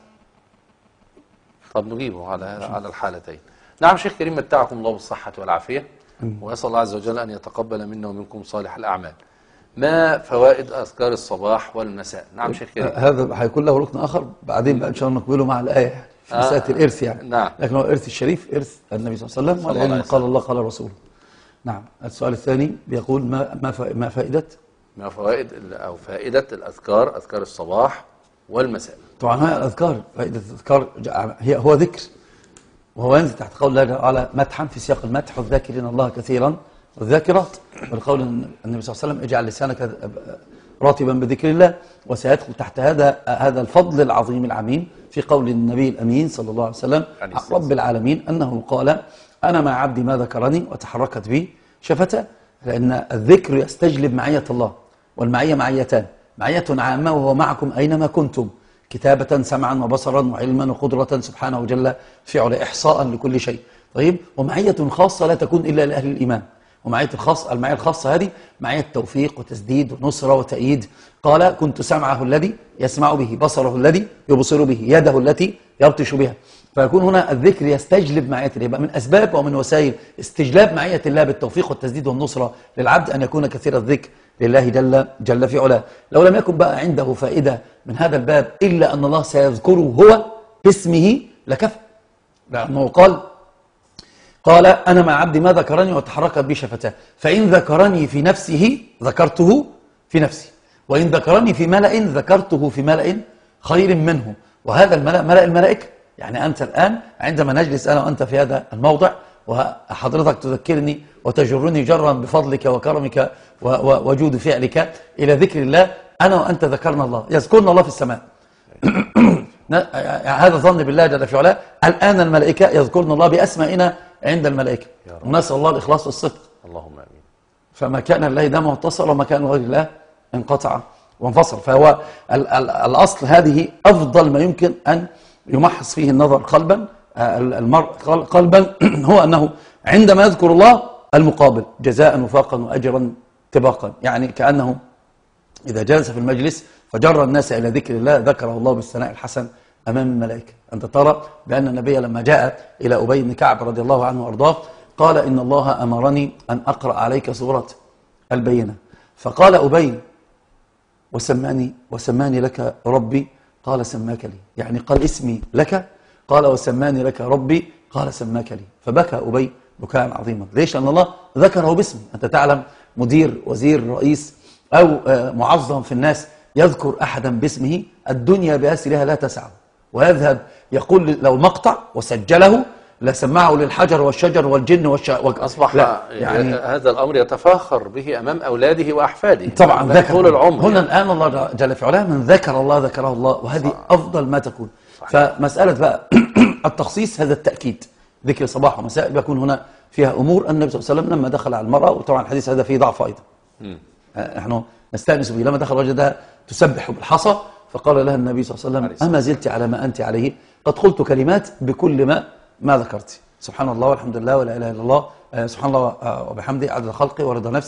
Speaker 4: طب نجيبه على على الحالتين. نعم شيخ كريم، متعكم الله بالصحة والعافية، وأسأل الله عز وجل أن يتقبل منا ومنكم صالح الأعمال. ما فوائد أذكار الصباح والمساء؟ نعم شيخ كريم.
Speaker 5: هذا هيكون له ركن آخر بعدين بقى إن شاء الله نقبله مع الآية في مسألة آه. الإرث يعني.
Speaker 4: نعم.
Speaker 5: لكن هو الإرث الشريف إرث النبي صلى الله عليه وسلم، والعلم قال الله قال رسوله. نعم. السؤال الثاني بيقول ما ما ما فائدة؟
Speaker 4: ما فوائد أو فائدة الأذكار، أذكار الصباح والمساء.
Speaker 5: طبعا هاي الأذكار، فائدة الأذكار هي هو ذكر، وهو ينزل تحت قول الله تعالى مدحا في سياق المدح والذاكرين الله كثيرا والذاكرات، والقول النبي صلى الله عليه وسلم اجعل لسانك راتبا بذكر الله، وسيدخل تحت هذا هذا الفضل العظيم العميم في قول النبي الأمين صلى الله عليه وسلم عن رب العالمين أنه قال أنا مع عبدي ما ذكرني وتحركت بي شفتاه، لأن الذكر يستجلب معية الله، والمعية معيتان، معية عامة وهو معكم أينما كنتم كتابة سمعا وبصرا وعلما وقدرة سبحانه وجل فعل إحصاء لكل شيء. طيب، ومعية خاصة لا تكون إلا لأهل الإيمان، ومعية الخاصة المعية الخاصة هذه معية توفيق وتسديد ونصرة وتأييد. قال كنت سمعه الذي يسمع به، بصره الذي يبصر به، يده التي يبطش بها. فيكون هنا الذكر يستجلب معية الله، يبقى من أسباب ومن وسائل استجلاب معية الله بالتوفيق والتسديد والنصرة للعبد أن يكون كثير الذكر لله جل جل في علاه. لو لم يكن بقى عنده فائدة من هذا الباب إلا أن الله سيذكره هو باسمه لكفى، لأنه قال قال أنا مع عبدي ما ذكرني وتحركت بي شفتاه، فإن ذكرني في نفسه ذكرته في نفسي، وإن ذكرني في ملأ ذكرته في ملأ خير منه. وهذا الملأ ملأ الملائكة. يعني أنت الآن عندما نجلس أنا وأنت في هذا الموضع وحضرتك تذكرني وتجرني جرا بفضلك وكرمك ووجود فعلك إلى ذكر الله، أنا وأنت ذكرنا الله، يذكرنا الله في السماء. هذا ظن بالله جل في علاه. الآن الملائكة يذكرنا الله بأسمائنا عند الملائكة، ونسأل الله الإخلاص والصدق.
Speaker 4: اللهم آمين.
Speaker 5: فما كان لله دام اتصل، وما كان غير الله انقطع وانفصل. فهو ال ال الأصل هذه أفضل ما يمكن أن يمحص فيه النظر قلبا المرء قلبا هو أنه عندما يذكر الله المقابل جزاء وفاقا وأجرا طباقا، يعني كأنه إذا جلس في المجلس فجر الناس إلى ذكر الله ذكره الله بالثناء الحسن أمام الملائكة. أنت ترى بأن النبي لما جاء إلى أبي بن كعب رضي الله عنه وأرضاه قال إن الله أمرني أن أقرأ عليك سورة البينة، فقال أبي وسماني وسماني لك ربي، قال سماك لي، يعني قال اسمي لك، قال وسماني لك ربي، قال سماك لي، فبكى أبي بكاء عظيما. ليش؟ لأن الله ذكره باسمه. أنت تعلم مدير وزير رئيس أو معظم في الناس يذكر أحدا باسمه الدنيا بأسرها لا تسعه، ويذهب يقول لو مقطع وسجله لسمعه للحجر والشجر والجن والش...
Speaker 4: أصبح يعني هذا الأمر يتفاخر به أمام أولاده وأحفاده
Speaker 5: طبعا ذكر
Speaker 4: طول العمر.
Speaker 5: هنا الآن الله جل في علاه من ذكر الله ذكره الله، وهذه صح. أفضل ما تكون. صح. فمسألة بقى التخصيص هذا التأكيد، ذكر صباح ومساء يكون هنا فيها أمور. النبي صلى الله عليه وسلم لما دخل على المرأة، وطبعا الحديث هذا فيه ضعف أيضا، نحن نستأنس به، لما دخل وجدها تسبح بالحصى فقال لها النبي صلى الله عليه وسلم أما زلت على ما أنت عليه؟ قد قلت كلمات بكل ما ما ذكرت، سبحان الله والحمد لله ولا إله إلا الله، سبحان الله وبحمده عدد خلقي ورضا نفسي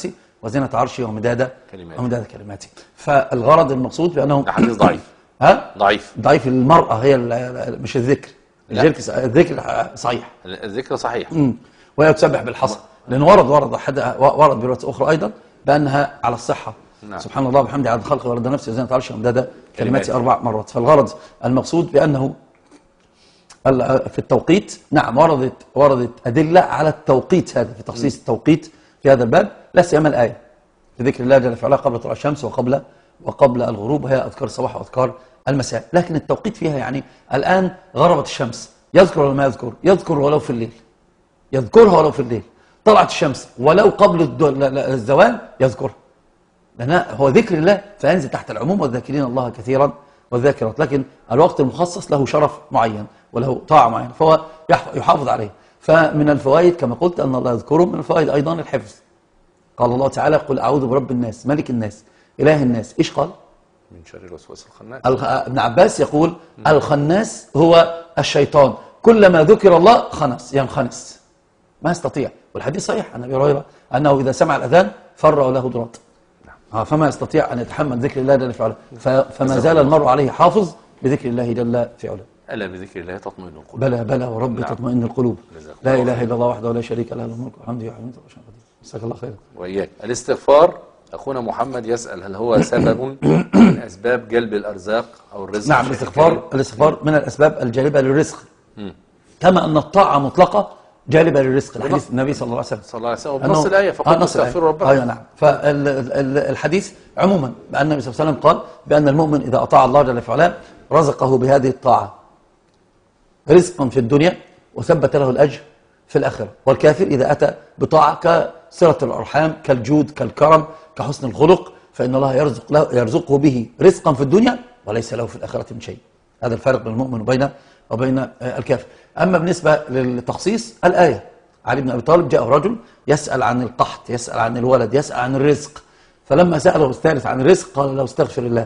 Speaker 5: وزنة عرشه ومداد
Speaker 4: كلماته
Speaker 5: ومداد كلماته. فالغرض المقصود بأنه
Speaker 4: ده حديث ضعيف.
Speaker 5: ها؟
Speaker 4: ضعيف.
Speaker 5: ضعيف المرأة هي مش الذكر. الذكر الذكر صحيح.
Speaker 4: الذكر صحيح.
Speaker 5: امم وهي تسبح بالحصى، لأن ورد ورد حد ورد برواية أخرى أيضا بأنها على الصحة. نعم. سبحان الله وبحمده عدد خلقه ورد نفسه وزنة عرشه ومداد كلماته أربع مرات. فالغرض المقصود بأنه في التوقيت نعم وردت وردت أدلة على التوقيت هذا، في تخصيص التوقيت في هذا الباب، لا سيما الآية في ذكر الله جل وعلا قبل طلوع الشمس وقبل وقبل الغروب، وهي أذكار الصباح وأذكار المساء. لكن التوقيت فيها يعني الآن غربت الشمس، يذكر ولا ما يذكر؟ يذكر ولو في الليل، يذكرها ولو في الليل. طلعت الشمس ولو قبل الزوال يذكرها، لأن هو ذكر الله فينزل تحت العموم والذاكرين الله كثيرا والذاكرات. لكن الوقت المخصص له شرف معين وله طاعة معينة، فهو يحافظ عليه. فمن الفوائد كما قلت أن الله يذكره، من الفوائد أيضا الحفظ. قال الله تعالى قل أعوذ برب الناس ملك الناس إله الناس. إيش قال؟
Speaker 4: من شر الوسواس الخناس.
Speaker 5: ابن عباس يقول م. الخناس هو الشيطان، كلما ذكر الله خنس ينخنس ما يستطيع. والحديث صحيح عن أبي هريرة أنه إذا سمع الأذان فر له ضراط، فما يستطيع أن يتحمل ذكر الله جل في علاه. فما زال المرء عليه حافظ بذكر الله جل في علاه.
Speaker 4: ألا بذكر الله تطمئن القلوب.
Speaker 5: بلى بلى ورب نعم. تطمئن القلوب. لا إله إلا الله وحده لا شريك له له الملك والحمد لله وحمده وشكره. جزاك الله خيرا.
Speaker 4: وإياك. الاستغفار أخونا محمد يسأل هل هو سبب من أسباب جلب الأرزاق أو الرزق؟
Speaker 5: نعم الاستغفار الاستغفار من الأسباب الجالبة للرزق، م. كما أن الطاعة مطلقة جالبة للرزق. الحديث النبي صلى الله عليه وسلم
Speaker 4: صلى الله عليه وسلم بنص الآية فقد استغفروا ربكم.
Speaker 5: أيوة نعم. فالحديث عموما بأن النبي صلى الله عليه وسلم قال بأن المؤمن إذا أطاع الله جل في علاه رزقه بهذه الطاعة رزقا في الدنيا وثبت له الأجر في الآخرة. والكافر إذا أتى بطاعة كصلة الأرحام كالجود كالكرم كحسن الخلق فإن الله يرزق له يرزقه به رزقا في الدنيا وليس له في الآخرة من شيء. هذا الفارق بين المؤمن وبين وبين الكافر. أما بالنسبة للتخصيص الآية، علي بن أبي طالب جاء رجل يسأل عن القحط، يسأل عن الولد، يسأل عن الرزق، فلما سأله الثالث عن الرزق قال له استغفر الله.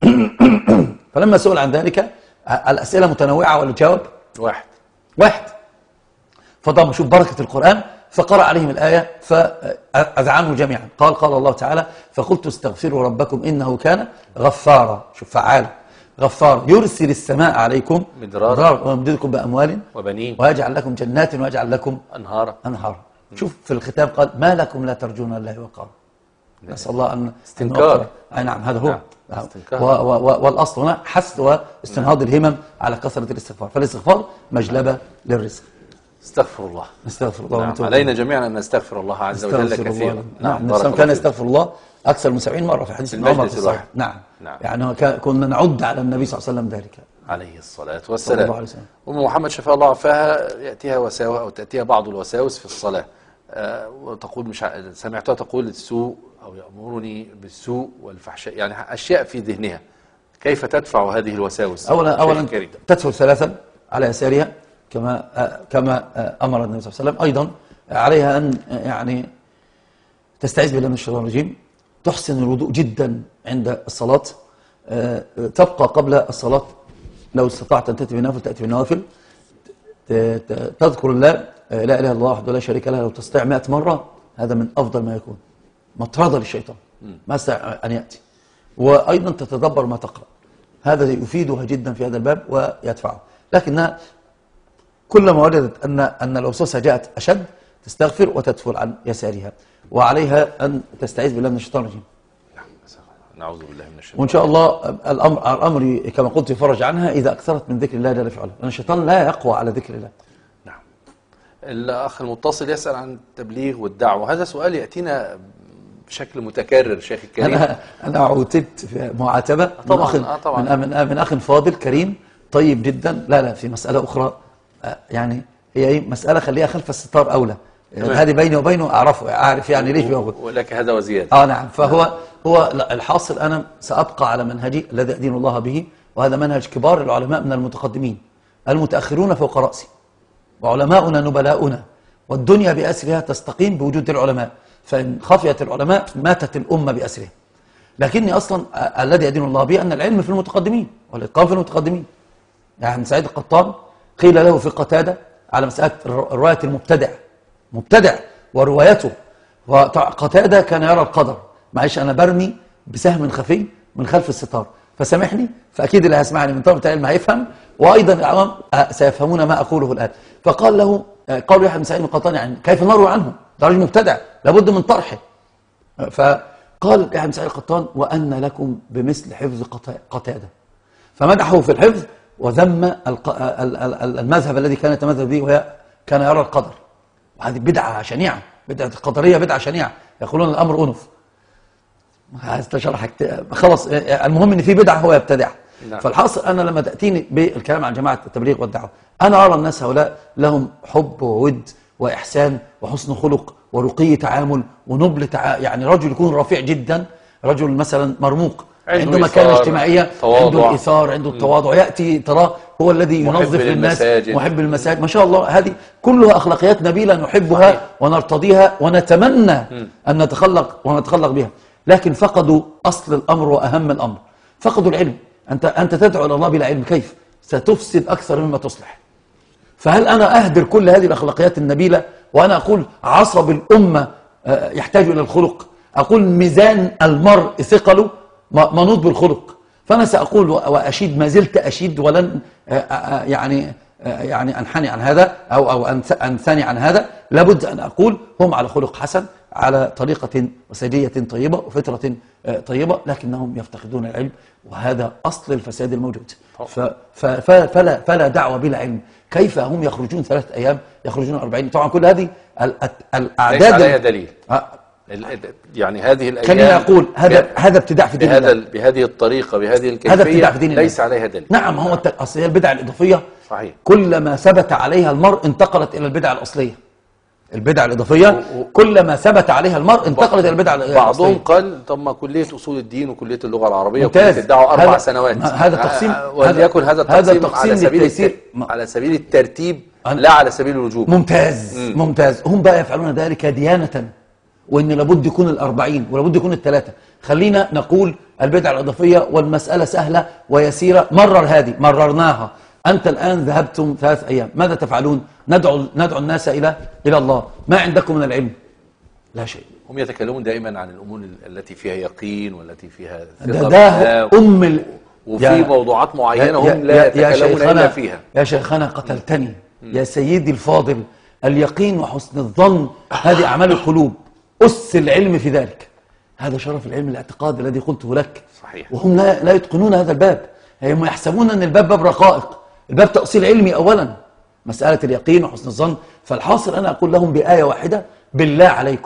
Speaker 5: فلما سئل عن ذلك الأسئلة متنوعة ولا جواب
Speaker 4: واحد
Speaker 5: واحد فضم شوف بركة القرآن، فقرأ عليهم الآية فأذعنوا جميعا. قال قال الله تعالى فقلت استغفروا ربكم إنه كان غفارا. شوف فعال غفار يرسل السماء عليكم مدرارا ويمددكم بأموال
Speaker 4: وبنين
Speaker 5: ويجعل لكم جنات ويجعل لكم
Speaker 4: أنهارا
Speaker 5: أنهارا. شوف في الختام قال ما لكم لا ترجون الله وقارا. نسأل الله أن
Speaker 4: استنكار.
Speaker 5: أي نعم هذا هو
Speaker 4: نعم.
Speaker 5: نعم. و و والأصل هنا حث واستنهاض الهمم على كثرة الاستغفار. فالاستغفار مجلبة للرزق.
Speaker 4: استغفر الله.
Speaker 5: استغفر الله.
Speaker 4: نعم. علينا جميعا أن نستغفر الله عز وجل كثيرا.
Speaker 5: نعم الإنسان كان يستغفر الله أكثر من سبعين مرة في حديث ابن عمر في الصحيح. نعم. نعم يعني كنا نعد على النبي صلى الله عليه وسلم ذلك
Speaker 4: عليه الصلاة والسلام. أم محمد شفاء الله عافاها يأتيها وساوس أو تأتيها بعض الوساوس في الصلاة أه وتقول مش سمعتها تقول السوء أو يأمرني بالسوء والفحشاء، يعني أشياء في ذهنها، كيف تدفع هذه الوساوس؟
Speaker 5: أولا أولا تدفل ثلاثا على يسارها كما كما أمر النبي صلى الله عليه وسلم. أيضا عليها أن يعني تستعيذ بالله من الشيطان الرجيم، تحسن الوضوء جدا عند الصلاة، تبقى قبل الصلاة لو استطعت أن تأتي بنوافل تأتي بنوافل، تذكر الله لا إله إلا الله وحده لا شريك له لو تستطيع مئة مرة، هذا من أفضل ما يكون مطردة للشيطان ما يستطيع أن يأتي. وأيضا تتدبر ما تقرأ، هذا يفيدها جدا في هذا الباب ويدفعه. لكنها كلما وجدت أن أن الوسوسة جاءت أشد تستغفر وتدفل عن يسارها، وعليها أن تستعيذ بالله من الشيطان الرجيم.
Speaker 4: نعوذ بالله من الشيطان.
Speaker 5: وإن شاء الله الأمر الأمر كما قلت يفرج عنها إذا أكثرت من ذكر الله جل في علاه، لأن الشيطان لا يقوى على ذكر الله.
Speaker 4: نعم. الأخ المتصل يسأل عن التبليغ والدعوة، هذا سؤال يأتينا بشكل متكرر شيخ الكريم.
Speaker 5: أنا أنا عوتبت في معاتبة من أخ من, من, من أخ فاضل كريم طيب جدا. لا لا في مسألة أخرى يعني هي ايه مسألة خليها خلف الستار أولى، هذه بيني وبينه أعرفه أعرف يعني ليش بيقول
Speaker 4: ولك هذا وزيادة.
Speaker 5: آه نعم. فهو هو الحاصل أنا سأبقى على منهجي الذي أدين الله به، وهذا منهج كبار العلماء من المتقدمين، المتأخرون فوق رأسي وعلماؤنا نبلاؤنا، والدنيا بأسرها تستقيم بوجود العلماء، فإن خفيت العلماء ماتت الأمة بأسرها. لكني أصلا الذي أدين الله به أن العلم في المتقدمين والإتقان في المتقدمين. يعني سعيد القطان قيل له في قتادة على مسألة رواية المبتدع مبتدع وروايته وقتادة كان يرى القدر، معلش أنا برمي بسهم خفي من خلف الستار فسامحني، فأكيد اللي هيسمعني من طلبة العلم هيفهم، وأيضا العوام سيفهمون ما أقوله الآن. فقال له قالوا يحيى بن سعيد القطان يعني كيف نروي عنه؟ ده راجل مبتدع لابد من طرحه. فقال يحيى بن سعيد القطان وأن لكم بمثل حفظ قتادة، فمدحه في الحفظ وذم المذهب الذي كان يتمذهب به وهي كان يرى القدر. وهذه بدعة شنيعة، بدعة القدرية بدعة شنيعة، يقولون الأمر أنف. عايز شرح خلاص، المهم ان في بدعه هو يبتدعها. نعم. فالحاصل انا لما تاتيني بالكلام عن جماعه التبليغ والدعوه، انا ارى الناس هؤلاء لهم حب وود واحسان وحسن خلق ورقي تعامل ونبل تع... يعني رجل يكون رفيع جدا، رجل مثلا مرموق، عنده مكانه اجتماعيه، عنده الايثار، عنده التواضع، ياتي تراه هو الذي ينظف للناس، محب المساجد، ما شاء الله. هذه كلها اخلاقيات نبيله نحبها صحيح. ونرتضيها ونتمنى م. ان نتخلق ونتخلق بها، لكن فقدوا أصل الأمر وأهم الأمر، فقدوا العلم. أنت أنت تدعو إلى الله بلا علم كيف؟ ستفسد أكثر مما تصلح. فهل أنا أهدر كل هذه الأخلاقيات النبيلة وأنا أقول عصب الأمة يحتاج إلى الخلق، أقول ميزان المرء ثقله منوط بالخلق، فأنا سأقول وأشيد، ما زلت أشيد ولن يعني يعني أنحني عن هذا أو أو أنثني عن هذا، لابد أن أقول هم على خلق حسن، على طريقة وسجية طيبة وفطرة طيبة، لكنهم يفتقدون العلم، وهذا أصل الفساد الموجود. فلا, فلا دعوة بلا علم. كيف هم يخرجون ثلاثة أيام، يخرجون أربعين؟ طبعا كل هذه الأعداد
Speaker 4: ليس عليها دليل. يعني هذه الأيام
Speaker 5: خليني أقول هذا هذا ابتداع في دين
Speaker 4: الله
Speaker 5: بهذا
Speaker 4: بهذه الطريقة بهذه الكيفية،
Speaker 5: هذا ابتداع في دين الله،
Speaker 4: ليس عليها دليل.
Speaker 5: نعم، هو أصل هي البدع الإضافية
Speaker 4: صحيح،
Speaker 5: كلما ثبت عليها المرء انتقلت إلى البدع الأصلية. البدع الإضافية كلما ثبت عليها المرء انتقلت إلى البدع الأصلية.
Speaker 4: بعضهم قال طب ما كلية أصول الدين وكلية اللغة العربية وكلية الدعوة أربع سنوات،
Speaker 5: هذا تقسيم،
Speaker 4: وليكن هذا التقسيم على سبيل الترتيب، على سبيل الترتيب لا على سبيل الوجوب.
Speaker 5: ممتاز مم. ممتاز. هم بقى يفعلون ذلك ديانة، وإن لابد يكون الأربعين ولابد يكون الثلاثة. خلينا نقول البدع الإضافية والمسألة سهلة ويسيرة، مرر هذه مررناها. أنت الآن ذهبتم ثلاث أيام، ماذا تفعلون؟ ندعو ندعو الناس إلى إلى الله. ما عندكم من العلم؟ لا شيء.
Speaker 4: هم يتكلمون دائما عن الأمور التي فيها يقين والتي فيها
Speaker 5: ثقة، ده أم ال...
Speaker 4: وفي موضوعات معينة هم لا يتكلمون إلا فيها.
Speaker 5: يا شيخنا قتلتني م. يا سيدي الفاضل. اليقين وحسن الظن هذه أعمال القلوب، أس العلم في ذلك. هذا شرف العلم الاعتقاد الذي قلته لك.
Speaker 4: صحيح.
Speaker 5: وهم لا, لا يتقنون هذا الباب، هم يحسبون أن الباب باب رقائق، الباب تأصيل علمي أولا، مسألة اليقين وحسن الظن. فالحاصل أنا أقول لهم بآية واحدة: بالله عليكم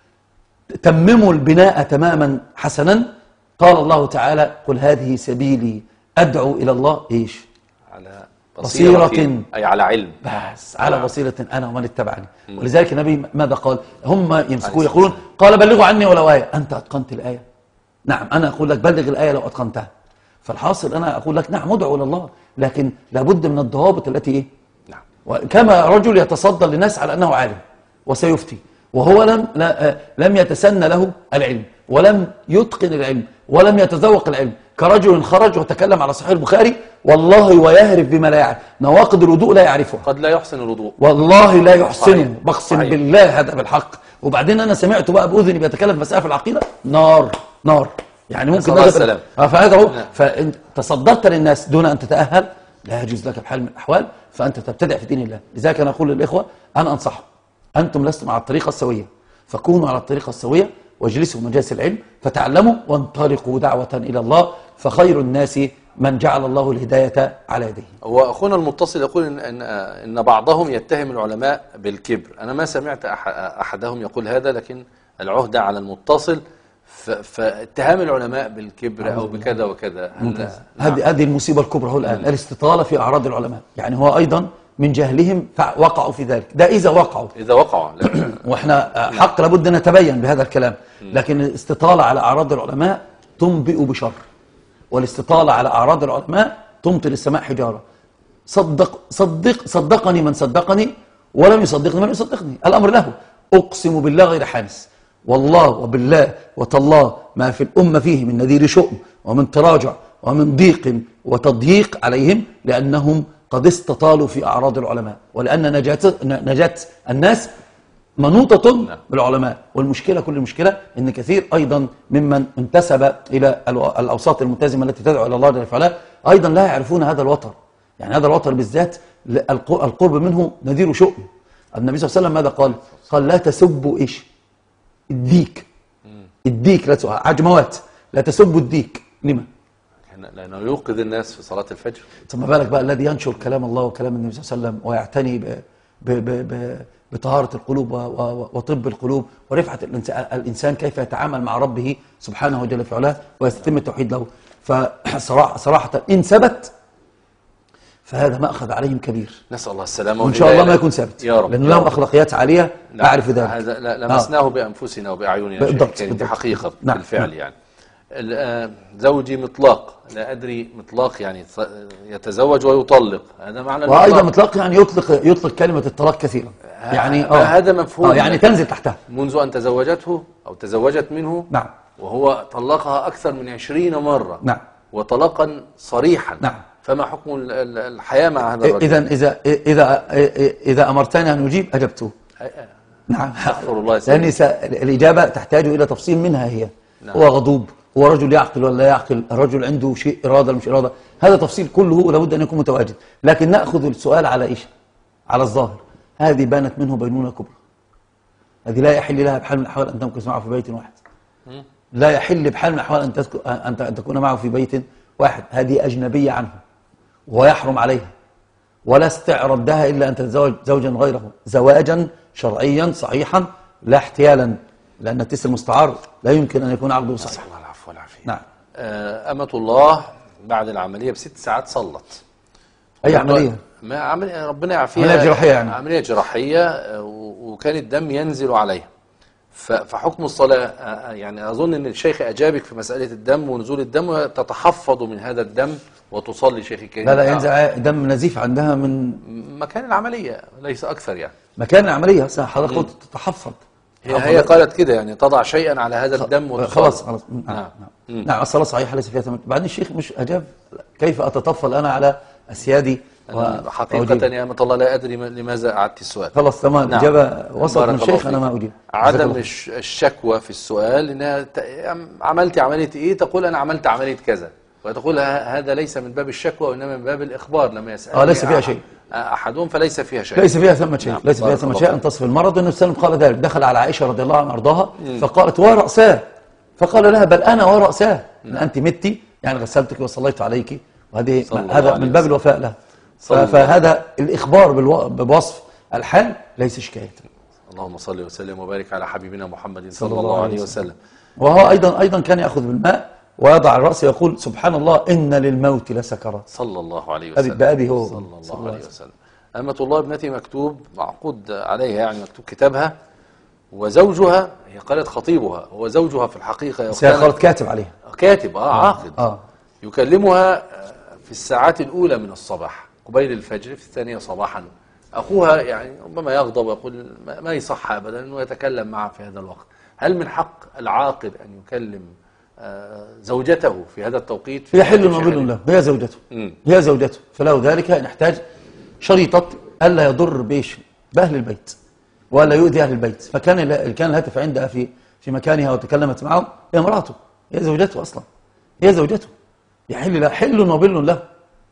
Speaker 5: تمموا البناء تماما حسنا. قال الله تعالى: قل هذه سبيلي أدعو إلى الله إيش؟
Speaker 4: على
Speaker 5: بصيرة,
Speaker 4: بصيرة أي على علم،
Speaker 5: بس على نعم. بصيرة أنا ومن اتبعني. م. ولذلك النبي ماذا قال؟ هم يمسكون يقولون قال بلغوا عني ولو آية. أنت أتقنت الآية؟ نعم. أنا أقول لك بلغ الآية لو أتقنتها. فالحاصل أنا أقول لك نعم ادعو إلى الله، لكن لابد من الضوابط التي إيه؟ نعم. كما رجل يتصدى للناس على أنه عالم وسيفتي، وهو لم لم يتسنى له العلم ولم يتقن العلم ولم يتذوق العلم، كرجل خرج وتكلم على صحيح البخاري والله ويهرف بما لا يعرف، نواقض الوضوء لا يعرفها،
Speaker 4: قد لا يحسن الوضوء،
Speaker 5: والله لا يحسنه، بقسم بالله هذا بالحق. وبعدين أنا سمعته بقى بأذني بيتكلم في مسألة في العقيدة، نار نار يعني ممكن
Speaker 4: نسأل
Speaker 5: فهذا هو. فأنت تصدرت للناس دون أن تتأهل، لا يجوز لك بحال من الأحوال، فأنت تبتدع في دين الله. لذلك أنا أقول للإخوة، أنا أنصحهم، أنتم لستم على الطريقة السوية، فكونوا على الطريقة السوية واجلسوا مجالس العلم فتعلموا وانطلقوا دعوة إلى الله، فخير الناس من جعل الله الهداية على يديه.
Speaker 4: وأخونا المتصل يقول إن, إن, إن بعضهم يتهم العلماء بالكبر. أنا ما سمعت أحدهم يقول هذا، لكن العهدة على المتصل، فاتهام العلماء بالكبر أو بكذا وكذا.
Speaker 5: هذه هذه المصيبة الكبرى هو الآن، الاستطالة في أعراض العلماء. يعني هو أيضا من جهلهم وقعوا في ذلك، ده إذا وقعوا
Speaker 4: إذا وقعوا
Speaker 5: وإحنا حق لابد أن نتبين بهذا الكلام. لكن الاستطالة على أعراض العلماء تنبئ بشر، والاستطالة على أعراض العلماء تمطر السماء حجارة. صدق صدق صدقني من صدقني ولم يصدقني من يصدقني، الأمر له. أقسم بالله غير حانس، والله وبالله وتالله ما في الأمة فيه من نذير شؤم ومن تراجع ومن ضيق وتضييق عليهم، لأنهم قد استطالوا في أعراض العلماء، ولأن نجاة, نجاة الناس منوطة
Speaker 4: نعم.
Speaker 5: بالعلماء. والمشكلة كل المشكلة ان كثير ايضا ممن انتسب الى الاوساط الملتزمة التي تدعو الى الله جل وعلا ايضا لا يعرفون هذا الوتر. يعني هذا الوتر بالذات القرب منه نذير شؤم. النبي صلى الله عليه وسلم ماذا قال؟ قال لا تسبوا ايش؟ الديك. الديك لا تسبوا عجموات، لا تسبوا الديك. لما؟
Speaker 4: لأنه يوقظ الناس في صلاة الفجر.
Speaker 5: ثم بالك بقى الذي ينشر كلام الله وكلام النبي صلى الله عليه وسلم ويعتني ب ب ب ب بطهارة القلوب وطب القلوب ورفعة الإنسان كيف يتعامل مع ربه سبحانه وجل في علاه ويستتم التوحيد له. فصراحة صراحة إن ثبت فهذا ما أخذ عليهم كبير.
Speaker 4: نسأل الله السلامة
Speaker 5: وإن شاء الله ما يكون ثابت
Speaker 4: يا رب،
Speaker 5: لأنه لهم أخلاقيات عالية.
Speaker 4: نعم.
Speaker 5: أعرف ذلك.
Speaker 4: هذا لمسناه آه. بأنفسنا وبأعيننا.
Speaker 5: بالضبط.
Speaker 4: دي حقيقة.
Speaker 5: نعم.
Speaker 4: بالفعل.
Speaker 5: نعم.
Speaker 4: يعني زوجي مطلق، لا أدري مطلق يعني يتزوج ويطلق، هذا معنى
Speaker 5: المطلق. وأيضا مطلق يعني يطلق يطلق كلمة الطلاق كثيرا. يعني
Speaker 4: آه هذا مفهوم.
Speaker 5: آه يعني تنزل تحتها
Speaker 4: منذ أن تزوجته أو تزوجت منه.
Speaker 5: نعم.
Speaker 4: وهو طلقها أكثر من عشرين مرة.
Speaker 5: نعم.
Speaker 4: وطلقا صريحا.
Speaker 5: نعم.
Speaker 4: فما حكم الحياة مع هذا الرجل؟
Speaker 5: إذا إذا إذا إذا أمرتني أن أجيب أجبته. نعم.
Speaker 4: استغفر الله.
Speaker 5: لأن الإجابة تحتاج إلى تفصيل منها هي. نعم. هو غضوب، هو رجل يعقل ولا لا يعقل، الرجل عنده شيء إرادة مش إرادة، هذا تفصيل كله لابد أن يكون متواجد. لكن نأخذ السؤال على إيش؟ على الظاهر. هذه بانت منه بينونة كبرى. هذه لا يحل لها بحال من الأحوال أن تمكث معه في بيت واحد. لا يحل بحال من الأحوال أن أن تكون معه في بيت واحد. هذه أجنبية عنه ويحرم عليها، ولا استع ردها إلا أن تتزوج زوجا غيره زواجا شرعيا صحيحا لا احتيالا، لأن التس المستعار لا يمكن أن يكون عقده صحيح.
Speaker 4: الله العفو والعافية.
Speaker 5: نعم.
Speaker 4: أمة الله بعد العملية بست ساعات صلت.
Speaker 5: أي عملية؟
Speaker 4: ما عملية ربنا يعافيها.
Speaker 5: عملية جراحية يعني.
Speaker 4: عملية جراحية وكان الدم ينزل عليها. فحكم الصلاة يعني أظن أن الشيخ أجابك في مسألة الدم ونزول الدم، تتحفظ من هذا الدم وتصلي شيخ الكريم.
Speaker 5: لا لا ينزل دم نزيف عندها من
Speaker 4: مكان العملية ليس أكثر يعني.
Speaker 5: مكان العملية حضرتك قلت تتحفظ.
Speaker 4: هي, هي قالت كده يعني تضع شيئا على هذا الدم وتصلي.
Speaker 5: خلاص خلاص.
Speaker 4: نعم.
Speaker 5: نعم. نعم الصلاة صحيحة ليس فيها تمت. بعدين الشيخ مش أجاب كيف أتطفل أنا على أسيادي.
Speaker 4: حقيقة يا أمة الله لا أدري لماذا أعدت السؤال.
Speaker 5: خلاص تمام.
Speaker 4: نعم.
Speaker 5: إجابة وصلت من الشيخ أنا ما أجيب.
Speaker 4: عدم الشكوى في السؤال إنها عملت عملية إيه، تقول أنا عملت عملية كذا، وتقول هذا ليس من باب الشكوى وإنما من باب الإخبار. لما يسأل
Speaker 5: آه ليس فيها شيء
Speaker 4: أحدهم فليس فيها شيء.
Speaker 5: ليس فيها ثمة شيء.
Speaker 4: نعم.
Speaker 5: ليس فيها ثمة شيء أن تصف المرض. النبي صلى الله عليه وسلم قال ذلك. دخل على عائشة رضي الله عنها وأرضاها فقالت ورأساه، فقال لها بل أنا ورأساه، إن أنت متي يعني غسلتك وصليت عليك، وهذه هذا من باب الوفاء له. فهذا الإخبار بوصف الحال ليس شكاية.
Speaker 4: اللهم صل وسلم وبارك على حبيبنا محمد صلى, صلى الله عليه وسلم.
Speaker 5: وهو أيضا أيضا كان يأخذ بالماء ويضع الرأس ويقول سبحان الله إن للموت لسكرات.
Speaker 4: صلى الله عليه وسلم.
Speaker 5: بأبي هو
Speaker 4: صلى الله, صلى الله عليه وسلم. أمة الله ابنتي مكتوب معقود عليها يعني مكتوب كتابها وزوجها، هي قالت خطيبها هو زوجها في الحقيقة.
Speaker 5: هي قالت كاتب عليها.
Speaker 4: كاتب اه, آه عاقد.
Speaker 5: آه.
Speaker 4: يكلمها في الساعات الأولى من الصباح قبيل الفجر في الثانية صباحا. أخوها يعني ربما يغضب ويقول ما يصح أبدا أنه يتكلم معه في هذا الوقت. هل من حق العاقد أن يكلم زوجته في هذا التوقيت؟
Speaker 5: هي حل وظل له، هي زوجته. مم. هي زوجته فله ذلك نحتاج شريطة ألا يضر بإيش بأهل البيت ولا يؤذي أهل البيت. فكان كان الهاتف عندها في في مكانها وتكلمت معه، هي امرأته، هي زوجته أصلا، هي زوجته يحل له حل وظل له،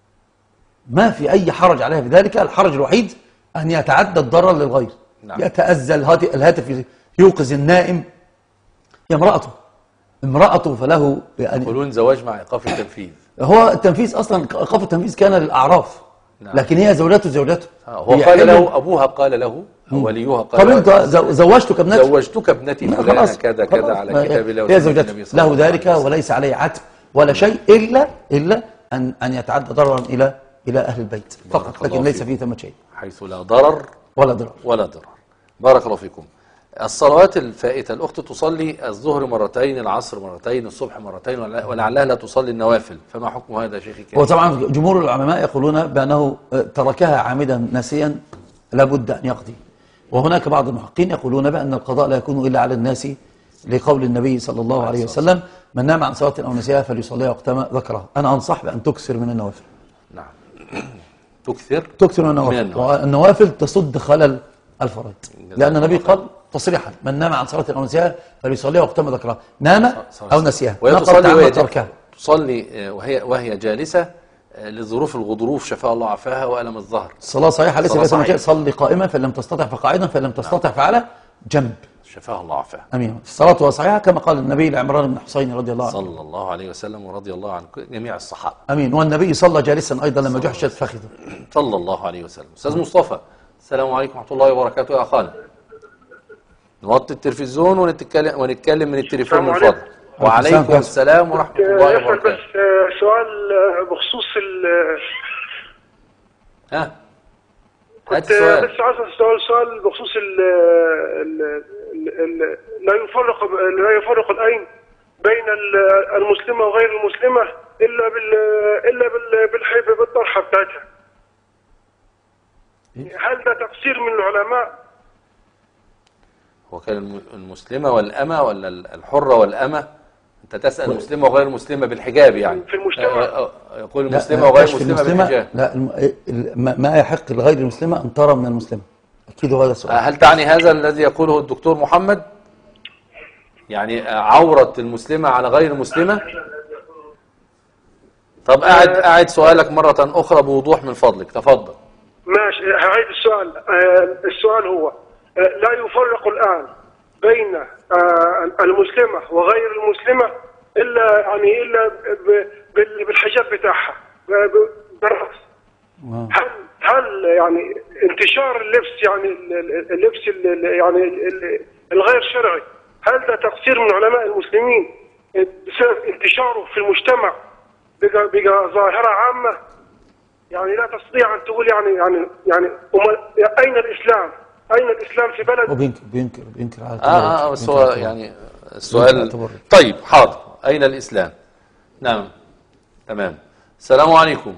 Speaker 5: ما في أي حرج عليها في ذلك. الحرج الوحيد أن يتعدى الضرر للغير. نعم. يتأذى الهاتف يوقظ النائم، هي امرأته امرأته فله يعني
Speaker 4: يقولون زواج مع إيقاف التنفيذ.
Speaker 5: هو التنفيذ أصلا إيقاف التنفيذ كان للأعراف. نعم. لكن هي زوجته زوجته.
Speaker 4: هو قال له أبوها قال له وليها قال
Speaker 5: طب أنت زوجتك ابنتي
Speaker 4: زوجتك ابنتي فلانة كذا كذا على كتاب الله
Speaker 5: هي زوجته له ذلك وليس عليه عتب ولا شيء إلا إلا أن أن يتعدى ضررا إلى إلى أهل البيت فقط، لكن ليس فيه ثمة شيء
Speaker 4: حيث لا ضرر
Speaker 5: ولا ضرر
Speaker 4: ولا ضرر. بارك الله فيكم. الصلوات الفائتة، الأخت تصلي الظهر مرتين، العصر مرتين، الصبح مرتين، ولعلها لا تصلي النوافل، فما حكم هذا يا شيخي؟
Speaker 5: وطبعا جمهور العلماء يقولون بأنه تركها عامدا ناسيا لابد أن يقضي، وهناك بعض المحققين يقولون بأن القضاء لا يكون إلا على الناس لقول النبي صلى الله عليه وسلم من نام عن صلاة أو نسيها فليصليها وقتما ذكرها. أنا أنصح بأن تكثر من النوافل.
Speaker 4: نعم تكثر
Speaker 5: تكثر من النوافل، والنوافل تصد خلل الفرائض، لأن النبي قال تصريحا من نام عن صلاة أو نسيها فليصليها وقتما ذكرها، نام أو نسيها
Speaker 4: وهي
Speaker 5: نقض
Speaker 4: تصلي وهي
Speaker 5: تعمد تركها.
Speaker 4: تصلي وهي وهي جالسة لظروف الغضروف شفاء الله عافاها وألم الظهر.
Speaker 5: الصلاة صحيحة ليس
Speaker 4: الصلاة
Speaker 5: فيها صحيح. صلي قائما فإن لم تستطع فقاعدا فإن لم تستطع فعلى جنب.
Speaker 4: شفاها الله عافاها.
Speaker 5: امين. الصلاه صحيحه كما قال النبي لعمران بن حسين رضي الله عنه
Speaker 4: صلى الله عليه وسلم ورضي الله عن جميع الصحابه.
Speaker 5: امين. والنبي صلى جالسا ايضا لما جحشت فخذه
Speaker 4: صلى الله عليه وسلم. استاذ مصطفى السلام عليكم ورحمه الله وبركاته يا اخانا. نوطي التلفزيون ونتكلم ونتكلم من التليفون من فضلك. وعليكم السلام ورحمه الله وبركاته.
Speaker 13: بس سؤال بخصوص ال
Speaker 4: ها
Speaker 13: كنت بس عايز اسال سؤال بخصوص ال لا يفرق لا يفرق العين بين المسلمه وغير المسلمه الا بال الا بال بالطرحه بتاعتها. هل ده تقصير من العلماء؟
Speaker 4: هو كان المسلمه والامه ولا الحره والامه؟ انت تسال مسلمه وغير مسلمه بالحجاب يعني
Speaker 13: في المجتمع.
Speaker 4: يقول المسلمه وغير مسلمه بالحجاب.
Speaker 5: لا ما يحق لغير المسلمه ان ترى من المسلمه. اكيد هو هذا السؤال.
Speaker 4: هل تعني هذا الذي يقوله الدكتور محمد؟ يعني عورة المسلمة على غير المسلمة؟ طب أعد أعد سؤالك مرة أخرى بوضوح من فضلك، تفضل.
Speaker 13: ماشي هعيد السؤال. السؤال هو لا يفرق الآن بين المسلمة وغير المسلمة إلا يعني إلا بالحجاب بتاعها بالرأس. هل هل يعني انتشار اللبس يعني اللبس يعني الغير شرعي هل ده تقصير من علماء المسلمين بسبب انتشاره في المجتمع بقى بقى ظاهرة عامة؟ يعني لا تستطيع أن تقول يعني يعني يعني أين الإسلام؟ أين الإسلام في بلد؟
Speaker 5: وبينكر بينكر بينكر على
Speaker 4: آه آه بس هو يعني السؤال طيب حاضر. أين الإسلام؟ نعم تمام. السلام عليكم.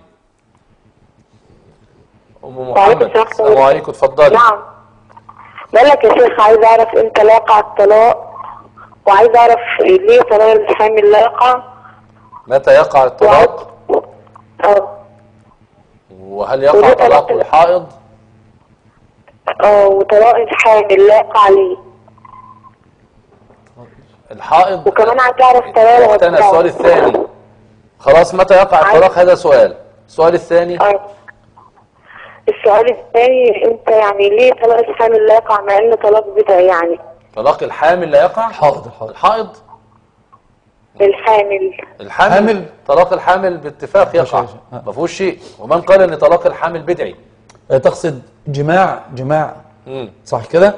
Speaker 4: أم محمد السلام عليكم اتفضلي.
Speaker 14: نعم بقول لك يا شيخ عايز أعرف إمتى لا يقع الطلاق وعايز أعرف ليه طلاق الحامل لا يقع.
Speaker 4: متى يقع الطلاق؟
Speaker 14: اه
Speaker 4: وهل يقع طلاق الحائض؟
Speaker 14: اه وطلاق الحامل لا يقع ليه؟
Speaker 4: الحائض
Speaker 14: وكمان عايز أعرف طلاق
Speaker 4: الثاني. السؤال الثاني خلاص متى يقع الطلاق هذا سؤال. السؤال الثاني
Speaker 14: اه السؤال الثاني انت يعني ليه طلاق الحامل لا يقع مع ان طلاق بدعي يعني؟
Speaker 4: طلاق الحامل لا يقع؟
Speaker 5: الحائض الحائض
Speaker 4: الحائض
Speaker 14: الحامل
Speaker 4: الحامل طلاق الحامل باتفاق يقع ما فيهوش شيء. ومن قال ان طلاق الحامل بدعي؟
Speaker 5: تقصد جماع جماع
Speaker 4: امم
Speaker 5: صح كده؟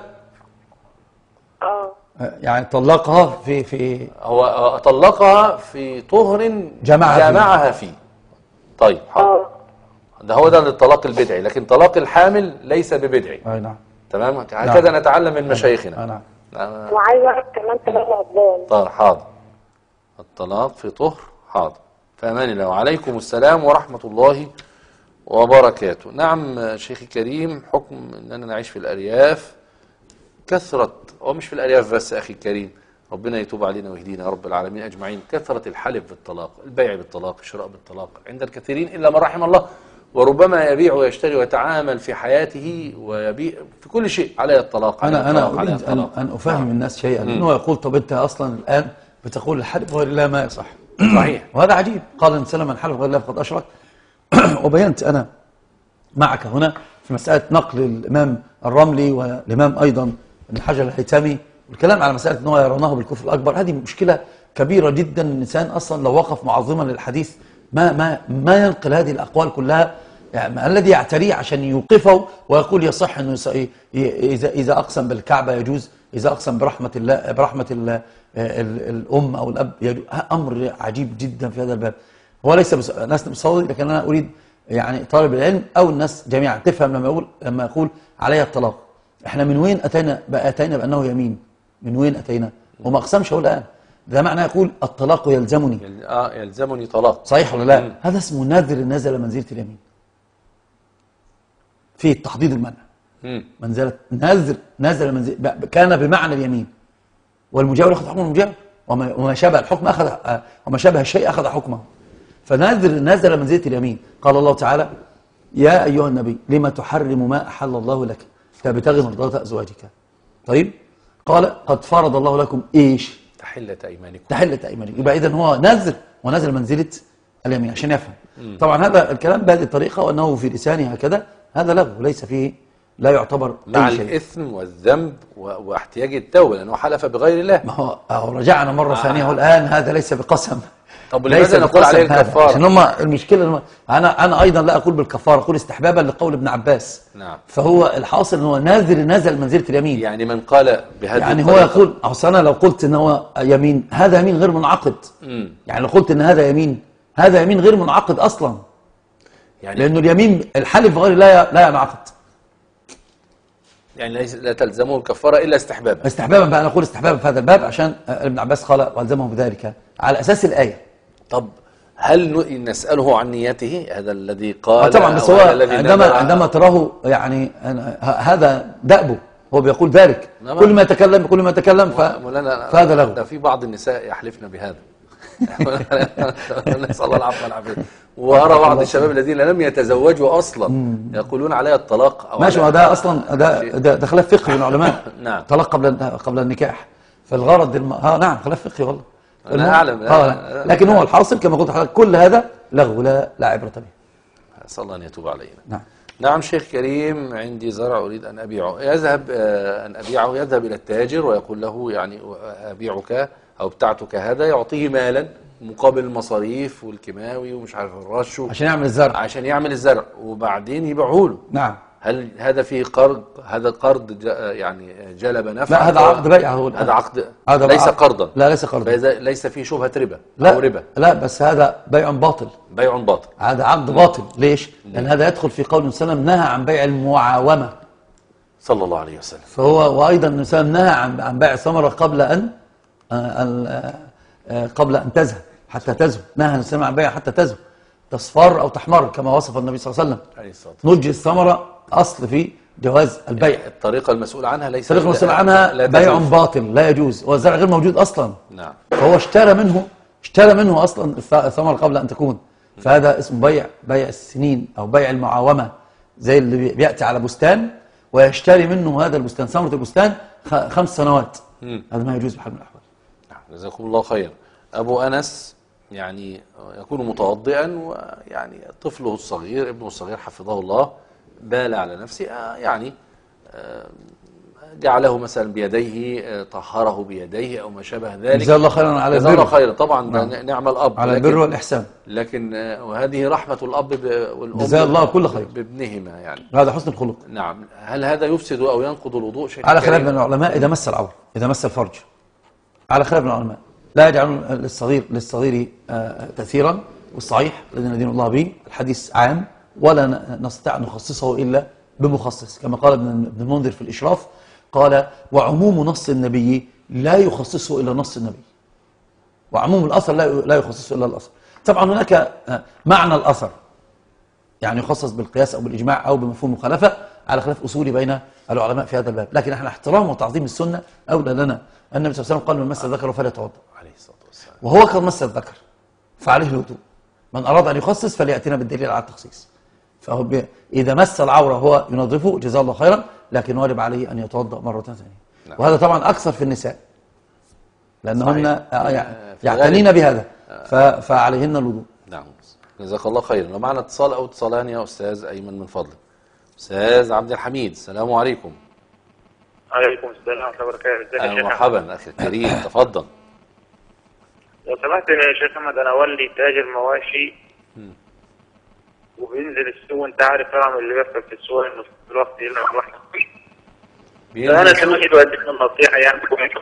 Speaker 14: اه
Speaker 5: يعني طلقها في في
Speaker 4: هو طلقها في طهر
Speaker 5: جمعها,
Speaker 4: جمعها فيه. فيه طيب حاضر. ده هو ده الطلاق البدعي، لكن طلاق الحامل ليس ببدعي.
Speaker 5: اي نعم
Speaker 4: تمام هكذا نعم. نتعلم من مشايخنا.
Speaker 5: نعم
Speaker 14: نعم. وعايز اعرف كمان طلاق الضال.
Speaker 4: طيب حاضر. الطلاق في طهر حاضر. في امان الله. وعليكم السلام ورحمة الله وبركاته. نعم شيخي الكريم، حكم اننا نعيش في الارياف كثرة، او مش في الارياف بس اخي الكريم، ربنا يتوب علينا ويهدينا يا رب العالمين اجمعين، كثرة الحلف بالطلاق، البيع بالطلاق، الشراء بالطلاق عند الكثيرين الا من رحم الله، وربما يبيع ويشتري ويتعامل في حياته ويبيع في كل شيء عليه الطلاق.
Speaker 5: انا انا اريد ان, أن افهم الناس شيئا، انه يقول طب انت اصلا الان بتقول الحلف غير الله ما يصح.
Speaker 4: صحيح.
Speaker 5: وهذا عجيب. قال ان سلم من حلف غير الله فقد اشرك. وبينت انا معك هنا في مساله نقل الامام الرملي والامام ايضا ابن حجر الهيثمي والكلام على مساله ان هو يرونه بالكفر الاكبر. هذه مشكله كبيره جدا. الانسان اصلا لو وقف معظما للحديث ما ما ما ينقل هذه الاقوال كلها، يعني الذي يعتريه عشان يوقفه ويقول يصح انه اذا اذا اقسم بالكعبه يجوز، اذا اقسم برحمه الله برحمه الله الام او الاب يجوز. امر عجيب جدا في هذا الباب. هو ليس بس ناس بصوتي، لكن انا اريد يعني طالب العلم او الناس جميعا تفهم لما يقول لما يقول علي الطلاق. احنا من وين اتينا بقى اتينا بانه يمين؟ من وين اتينا؟ وما اقسمش هو الان. ده معناه يقول الطلاق يلزمني.
Speaker 4: اه يلزمني طلاق.
Speaker 5: صحيح ولا لا؟ مم. هذا اسمه نذر نزل منزله اليمين. في التحضيض المنع.
Speaker 4: امم
Speaker 5: منزله نذر نزل منزل كان بمعنى اليمين. والمجاور ياخذ حكم المجاور، وما, وما شابه الحكم اخذ وما شابه الشيء اخذ حكمه. فنذر نزل منزله اليمين. قال الله تعالى: يا ايها النبي لما تحرم ما احل الله لك تبتغي مرضات ازواجك. طيب قال قد فرض الله لكم ايش؟
Speaker 4: تحلة ايمانكم.
Speaker 5: تحلة ايمانكم. يبقى اذا هو نازل ونازل منزله اليمين عشان يفهم.
Speaker 4: مم.
Speaker 5: طبعا هذا الكلام بهذه الطريقه وانه في لسانه هكذا، هذا لغو ليس فيه، لا يعتبر
Speaker 4: مع
Speaker 5: أي شيء.
Speaker 4: الاثم والذنب و- واحتياج التوبه لانه حلف بغير الله.
Speaker 5: ما هو أهو رجعنا مره
Speaker 4: آه.
Speaker 5: ثانيه والان هذا ليس بقسم.
Speaker 4: طب
Speaker 5: ليس
Speaker 4: لماذا نقول
Speaker 5: بقسم
Speaker 4: عليه
Speaker 5: هذا.
Speaker 4: الكفاره؟
Speaker 5: عشان هم المشكله هم انا انا ايضا لا اقول بالكفاره، اقول استحبابا لقول ابن عباس.
Speaker 4: نعم.
Speaker 5: فهو الحاصل ان هو نازل نزل منزله اليمين.
Speaker 4: يعني من قال بهذه
Speaker 5: يعني هو
Speaker 4: الطريقة-
Speaker 5: يقول اصل انا لو قلت ان هو يمين، هذا يمين غير منعقد.
Speaker 4: مم.
Speaker 5: يعني لو قلت ان هذا يمين، هذا يمين غير منعقد اصلا.
Speaker 4: يعني
Speaker 5: لانه اليمين الحلف بغير لا لا ينعقد.
Speaker 4: يعني ليس لا تلزمه الكفاره الا استحبابا.
Speaker 5: استحبابا بقى، نقول استحبابا في هذا الباب عشان ابن عباس قال والزمه بذلك على اساس الايه.
Speaker 4: طب هل ن- نساله عن نيته هذا الذي
Speaker 5: آه
Speaker 4: قال؟
Speaker 5: طبعا، بس
Speaker 4: أو
Speaker 5: هو
Speaker 4: هذا الذي
Speaker 5: عندما
Speaker 4: نذر؟
Speaker 5: عندما تراه يعني أنا- ه- هذا دأبه، هو بيقول ذلك.
Speaker 4: نعم.
Speaker 5: كل ما يتكلم كل ما يتكلم ف...
Speaker 4: مولانا
Speaker 5: فهذا لغو.
Speaker 4: ده في بعض النساء يحلفن بهذا. نسال الله العفو والعافيه. وارى بعض الشباب الذين لم يتزوجوا اصلا يقولون علي الطلاق او
Speaker 5: ماشي.
Speaker 4: علي-
Speaker 5: ده اصلا ده ده, ده خلاف فقهي من العلماء.
Speaker 4: نعم.
Speaker 5: طلاق قبل قبل النكاح. فالغرض الم... ها نعم خلاف فقهي والله.
Speaker 4: أنا
Speaker 5: المهم-
Speaker 4: أعلم.
Speaker 5: آه لكن هو الحاصل كما قلت لحضرتك كل هذا لغو لا لا عبرة به.
Speaker 4: اسال الله ان يتوب علينا.
Speaker 5: نعم.
Speaker 4: نعم شيخ كريم، عندي زرع أريد أن أبيعه. يذهب آه، أن أبيعه، يذهب إلى التاجر ويقول له يعني أبيعك أو بتاعتك هذا، يعطيه مالا مقابل المصاريف والكيماوي ومش عارف الرش
Speaker 5: عشان يعمل الزرع.
Speaker 4: عشان يعمل الزرع وبعدين يبيعه له.
Speaker 5: نعم.
Speaker 4: هل هذا فيه قرض؟ هذا قرض ج- يعني جلب نفع؟
Speaker 5: لا هذا عقد بيع هو.
Speaker 4: هذا عقد
Speaker 5: هذا
Speaker 4: ليس
Speaker 5: عقد.
Speaker 4: قرضا.
Speaker 5: لا ليس قرضا.
Speaker 4: فإذا ليس فيه شبهة ربا
Speaker 5: لا
Speaker 4: أو ربا.
Speaker 5: لا بس هذا بيع باطل.
Speaker 4: بيع باطل.
Speaker 5: هذا عقد باطل. ليش؟ لأن هذا يدخل في قول النبي صلى الله عليه وسلم نهى عن بيع المعاومة.
Speaker 4: صلى الله عليه وسلم.
Speaker 5: فهو وأيضا النبي صلى الله عليه وسلم نهى عن عن بيع الثمرة قبل أن آه، آه، آه، قبل أن تزهى حتى تزهو. نهى النبي صلى الله عليه وسلم عن بيع حتى تزهو، تصفر أو تحمر كما وصف النبي صلى الله عليه وسلم.
Speaker 4: عليه الصلاة والسلام.
Speaker 5: نضج الثمرة أصل في جواز البيع.
Speaker 4: الطريقة المسؤول عنها ليس
Speaker 5: الطريقة المسؤول
Speaker 4: لا-
Speaker 5: عنها
Speaker 4: لا
Speaker 5: بيع
Speaker 4: تجوز.
Speaker 5: باطل لا يجوز، والزرع غير موجود أصلا.
Speaker 4: نعم.
Speaker 5: فهو اشترى منه اشترى منه اصلا الث- الثمره قبل ان تكون. فهذا اسمه بيع بيع السنين او بيع المعاومه، زي اللي بي- بياتي على بستان ويشتري منه هذا البستان ثمره البستان خ- خمس سنوات.
Speaker 4: مم.
Speaker 5: هذا ما يجوز بحال من الاحوال.
Speaker 4: نعم. جزاكم الله خير. أبو أنس يعني يكون متوضئا ويعني طفله الصغير ابنه الصغير حفظه الله بال على نفسه، آه، يعني آه، جعله مثلا بيديه، آه، طهره بيديه أو ما شابه ذلك.
Speaker 5: جزاه الله خيرا على
Speaker 4: جزاه الله
Speaker 5: البر.
Speaker 4: خيرا. طبعا ده
Speaker 5: نعم.
Speaker 4: نعم الأب
Speaker 5: على
Speaker 4: لكن-
Speaker 5: البر والإحسان.
Speaker 4: لكن آه، وهذه رحمة الأب ب- والأم
Speaker 5: جزاه الله كل خير.
Speaker 4: بابنهما يعني.
Speaker 5: هذا حسن الخلق.
Speaker 4: نعم. هل هذا يفسد أو ينقض الوضوء شيء؟
Speaker 5: على خلاف من العلماء إذا مس العورة، إذا مس الفرج، على خلاف من العلماء لا يجعلون للصغير للصغير آه، تأثيرا. والصحيح الذي ندين الله به الحديث عام ولا ن- نستطيع أن نخصصه إلا بمخصص، كما قال ابن ابن المنذر في الإشراف، قال وعموم نص النبي لا يخصصه إلا نص النبي، وعموم الأثر لا لا يخصصه إلا الأثر. طبعا هناك آه، معنى الأثر يعني يخصص بالقياس أو بالإجماع أو بمفهوم المخالفة على خلاف أصولي بين العلماء في هذا الباب، لكن احنا احترام وتعظيم السنة أولى لنا. النبي صلى الله عليه وسلم قال من مس ذكره فليتوضأ،
Speaker 4: عليه الصلاة والسلام.
Speaker 5: وهو قد مس الذكر فعليه الوضوء. من أراد أن يخصص فليأتينا بالدليل على التخصيص. فهو ب... إذا مس العورة هو ينظفه جزاه الله خيرا، لكن واجب عليه أن يتوضأ مرة ثانية.
Speaker 4: نعم.
Speaker 5: وهذا طبعا أكثر في النساء لأنهن
Speaker 4: صحيح.
Speaker 5: آه، يع-
Speaker 4: في
Speaker 5: يعتنين
Speaker 4: الغالب.
Speaker 5: بهذا ف... فعليهن الوضوء.
Speaker 4: نعم. جزاك الله خيرا. لو معنا اتصال أو اتصالان يا أستاذ أيمن من فضلك. أستاذ عبد الحميد، السلام عليكم.
Speaker 15: عليكم السلام ورحمة الله وبركاته. ازيك يا
Speaker 4: أهلا
Speaker 15: شيخ؟
Speaker 4: مرحبا أخي الكريم، تفضل.
Speaker 15: لو سمحت يا شيخ محمد، أنا والدي تاجر مواشي
Speaker 4: مم.
Speaker 15: وبينزل السوق، وأنت عارف طبعا اللي بيحصل في السوق إنه في الوقت يلا الواحد.
Speaker 4: بينزل
Speaker 15: فأنا
Speaker 4: السوق.
Speaker 15: سمعت وأديك النصيحة يعني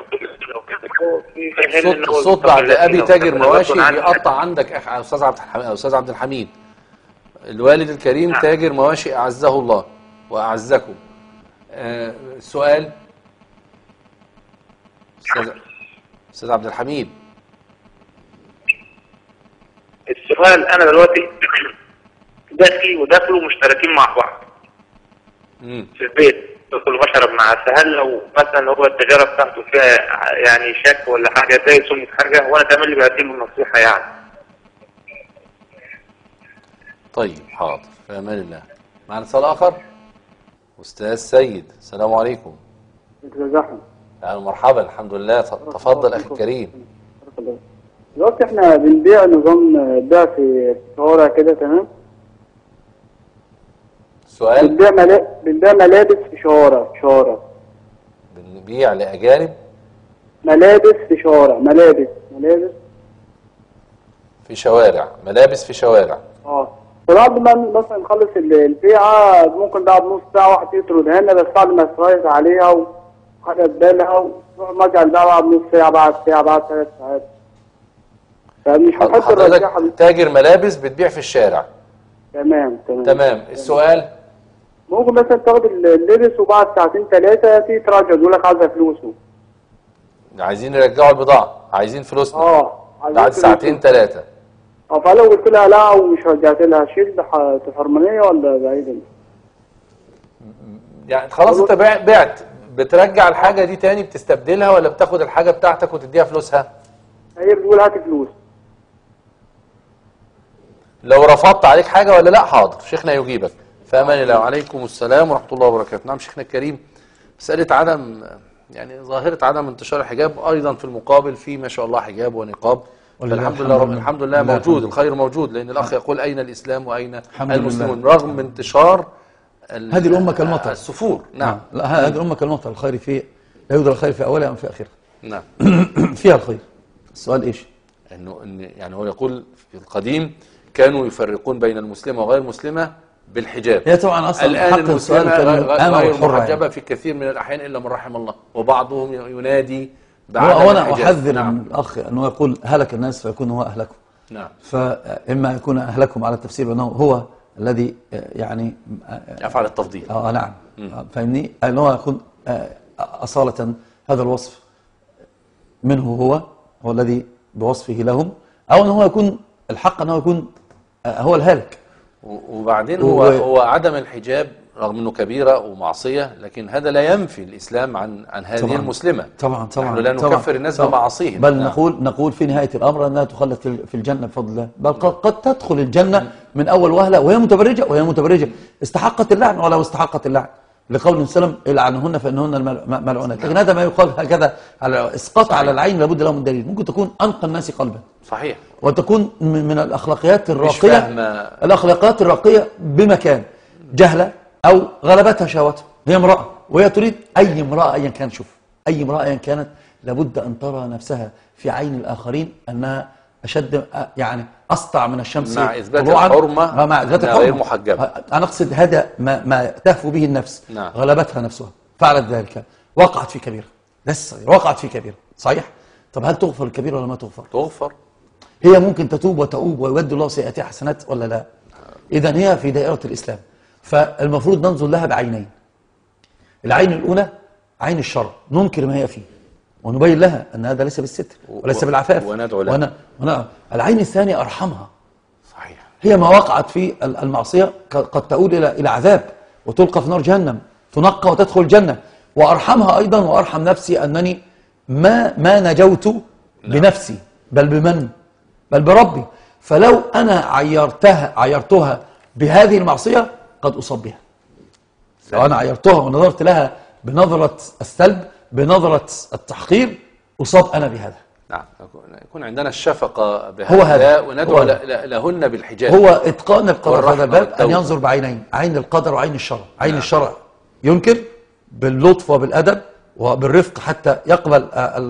Speaker 4: الصوت الصوت بعد أبي تاجر مواشي بيقطع عندك أخ أستاذ عبد الحميد. أستاذ عبد الحميد، الوالد الكريم
Speaker 15: نعم.
Speaker 4: تاجر مواشي أعزه الله وأعزكم. آه، السؤال أستاذ أستاذ عبد الحميد.
Speaker 15: السؤال أنا دلوقتي داخلي وداخله مشتركين مع بعض
Speaker 4: مم.
Speaker 15: في البيت، باكل وبشرب معاه، فهل لو مثلا هو التجارة بتاعته فيها يعني شك ولا حاجة زي سمة حاجة وأنا تعمل لي بقدم له النصيحة يعني؟
Speaker 4: طيب حاضر، في أمان الله. معنا اتصال آخر. أستاذ سيد، السلام عليكم.
Speaker 6: انت زحمه.
Speaker 4: يعني مرحبا، الحمد لله. تفضل اخي الكريم.
Speaker 16: دلوقتي احنا بنبيع نظام بيع في الشوارع كده، تمام؟
Speaker 4: سؤال؟
Speaker 16: بنبيع ملا... بنبيع ملابس في شوارع شوارع
Speaker 4: بنبيع لأجانب
Speaker 16: ملابس في شوارع ملابس ملابس
Speaker 4: في شوارع ملابس في شوارع
Speaker 16: اه فبعد ما مثلا نخلص البيعة ممكن بعد نص ساعة واحد يطردها لنا، بس بعد ما يتفرج عليها وخدت بالها ونروح نرجع البيعة بعد نص ساعة بعد ساعة بعد ثلاث ساعات. فمش هنحط
Speaker 4: حضرتك تاجر ملابس بتبيع في الشارع.
Speaker 16: تمام تمام
Speaker 4: تمام. السؤال؟
Speaker 16: ممكن مثلا تاخد اللبس وبعد ساعتين ثلاثة تيجي تراجع يقول لك عايزة فلوسه.
Speaker 4: عايزين يرجعوا البضاعة، عايزين فلوسنا.
Speaker 16: اه
Speaker 4: بعد ساعتين ثلاثة.
Speaker 16: اه فلو قلت لها لا ومش رجعت لها شيل حرمانية ولا بعيدا؟
Speaker 4: يعني خلاص انت بعت، بترجع الحاجة دي تاني بتستبدلها ولا بتاخد الحاجة بتاعتك وتديها فلوسها؟
Speaker 16: هي بتقول هات فلوس.
Speaker 4: لو رفضت عليك حاجة ولا لا؟ حاضر، شيخنا يجيبك. فأمان الله. وعليكم السلام ورحمة الله وبركاته. نعم شيخنا الكريم، مسألة عدم يعني ظاهرة عدم انتشار الحجاب، أيضا في المقابل في ما شاء الله حجاب ونقاب. الحمد لله رب الحمد لله موجود، الخير موجود، لأن الأخ يقول أين الإسلام وأين المسلمون رغم انتشار
Speaker 5: هذه الأمة كالمطر
Speaker 4: السفور. نعم.
Speaker 5: لا هذه الأمة كالمطر، الخير في لا يوجد الخير في أولها أم في آخرها.
Speaker 4: نعم.
Speaker 5: فيها الخير. السؤال إيش؟
Speaker 4: إنه إن يعني هو يقول في القديم كانوا يفرقون بين المسلمة وغير المسلمة بالحجاب.
Speaker 5: هي طبعا اصلا
Speaker 4: الان المسلمة غير محجبة في كثير من الاحيان الا من رحم الله، وبعضهم ينادي بعدم
Speaker 5: وانا
Speaker 4: الحجاب.
Speaker 5: احذر
Speaker 4: نعم.
Speaker 5: من الاخ انه يقول هلك الناس فيكون هو اهلكهم.
Speaker 4: نعم.
Speaker 5: فاما يكون اهلكهم على التفسير بانه هو الذي يعني
Speaker 4: يفعل التفضيل.
Speaker 5: اه نعم. فاهمني؟ انه هو يكون اصالة هذا الوصف منه هو هو الذي بوصفه لهم، او انه هو يكون الحق انه يكون هو الهالك.
Speaker 4: وبعدين هو هو عدم الحجاب رغم انه كبيره ومعصيه، لكن هذا لا ينفي الاسلام عن عن هذه
Speaker 5: طبعًا
Speaker 4: المسلمه.
Speaker 5: طبعا طبعا
Speaker 4: نحن لا نكفر الناس بمعاصيهم،
Speaker 5: بل
Speaker 4: نعم.
Speaker 5: نقول نقول في نهايه الامر انها تخلد في الجنه بفضل الله، بل قد تدخل الجنه من اول وهله وهي متبرجه وهي متبرجه استحقت اللعن ولو استحقت اللعن، لقول النبي صلى الله عليه وسلم العنهن فانهن الملعونات. لكن هذا ما يقال هكذا على اسقاط على العين لابد له من دليل. ممكن تكون انقى الناس قلبا.
Speaker 4: صحيح.
Speaker 5: وتكون من الاخلاقيات الراقيه،
Speaker 4: مش فاهمة.
Speaker 5: الاخلاقيات الراقيه بمكان جهله او غلبتها شهوتها، هي امراه وهي تريد اي امراه ايا كان، شوف اي امراه ايا كانت لابد ان ترى نفسها في عين الاخرين انها اشد يعني اسطع من الشمس
Speaker 4: مع اثبات الحرمه
Speaker 5: مع اثبات
Speaker 4: الحرمه غير محجبه.
Speaker 5: انا اقصد هذا ما, ما تهفو به النفس.
Speaker 4: نعم.
Speaker 5: غلبتها نفسها فعلت ذلك، وقعت في كبيره، ده الصغير وقعت في كبيره. صحيح. طب هل تغفر الكبيره ولا ما تغفر؟
Speaker 4: تغفر.
Speaker 5: هي ممكن تتوب وتؤوب ويبدل الله سيئاتها حسنات ولا لا؟ اذا هي في دائره الاسلام، فالمفروض ننظر لها بعينين. العين الاولى عين الشرع، ننكر ما هي فيه ونبين لها ان هذا ليس بالستر وليس بالعفاف
Speaker 4: وندعو لها.
Speaker 5: ون... ون... العين الثانيه ارحمها.
Speaker 4: صحيح.
Speaker 5: هي ما وقعت في المعصيه قد تؤول الى الى عذاب وتلقى في نار جهنم، تنقى وتدخل الجنه. وارحمها ايضا وارحم نفسي انني ما ما نجوت بنفسي بل بمن؟ بل بربي. فلو انا عيرتها عيرتها بهذه المعصيه قد اصاب بها. لو انا عيرتها ونظرت لها بنظره السلب بنظره التحقير اصاب انا بهذا.
Speaker 4: نعم. يكون عندنا الشفقه
Speaker 5: بهذا
Speaker 4: وندعو لهن بالحجاب.
Speaker 5: هو اتقان القدر في هذا الباب ان ينظر بعينين، عين القدر وعين الشرع. عين نعم. الشرع ينكر باللطف وبالادب وبالرفق حتى يقبل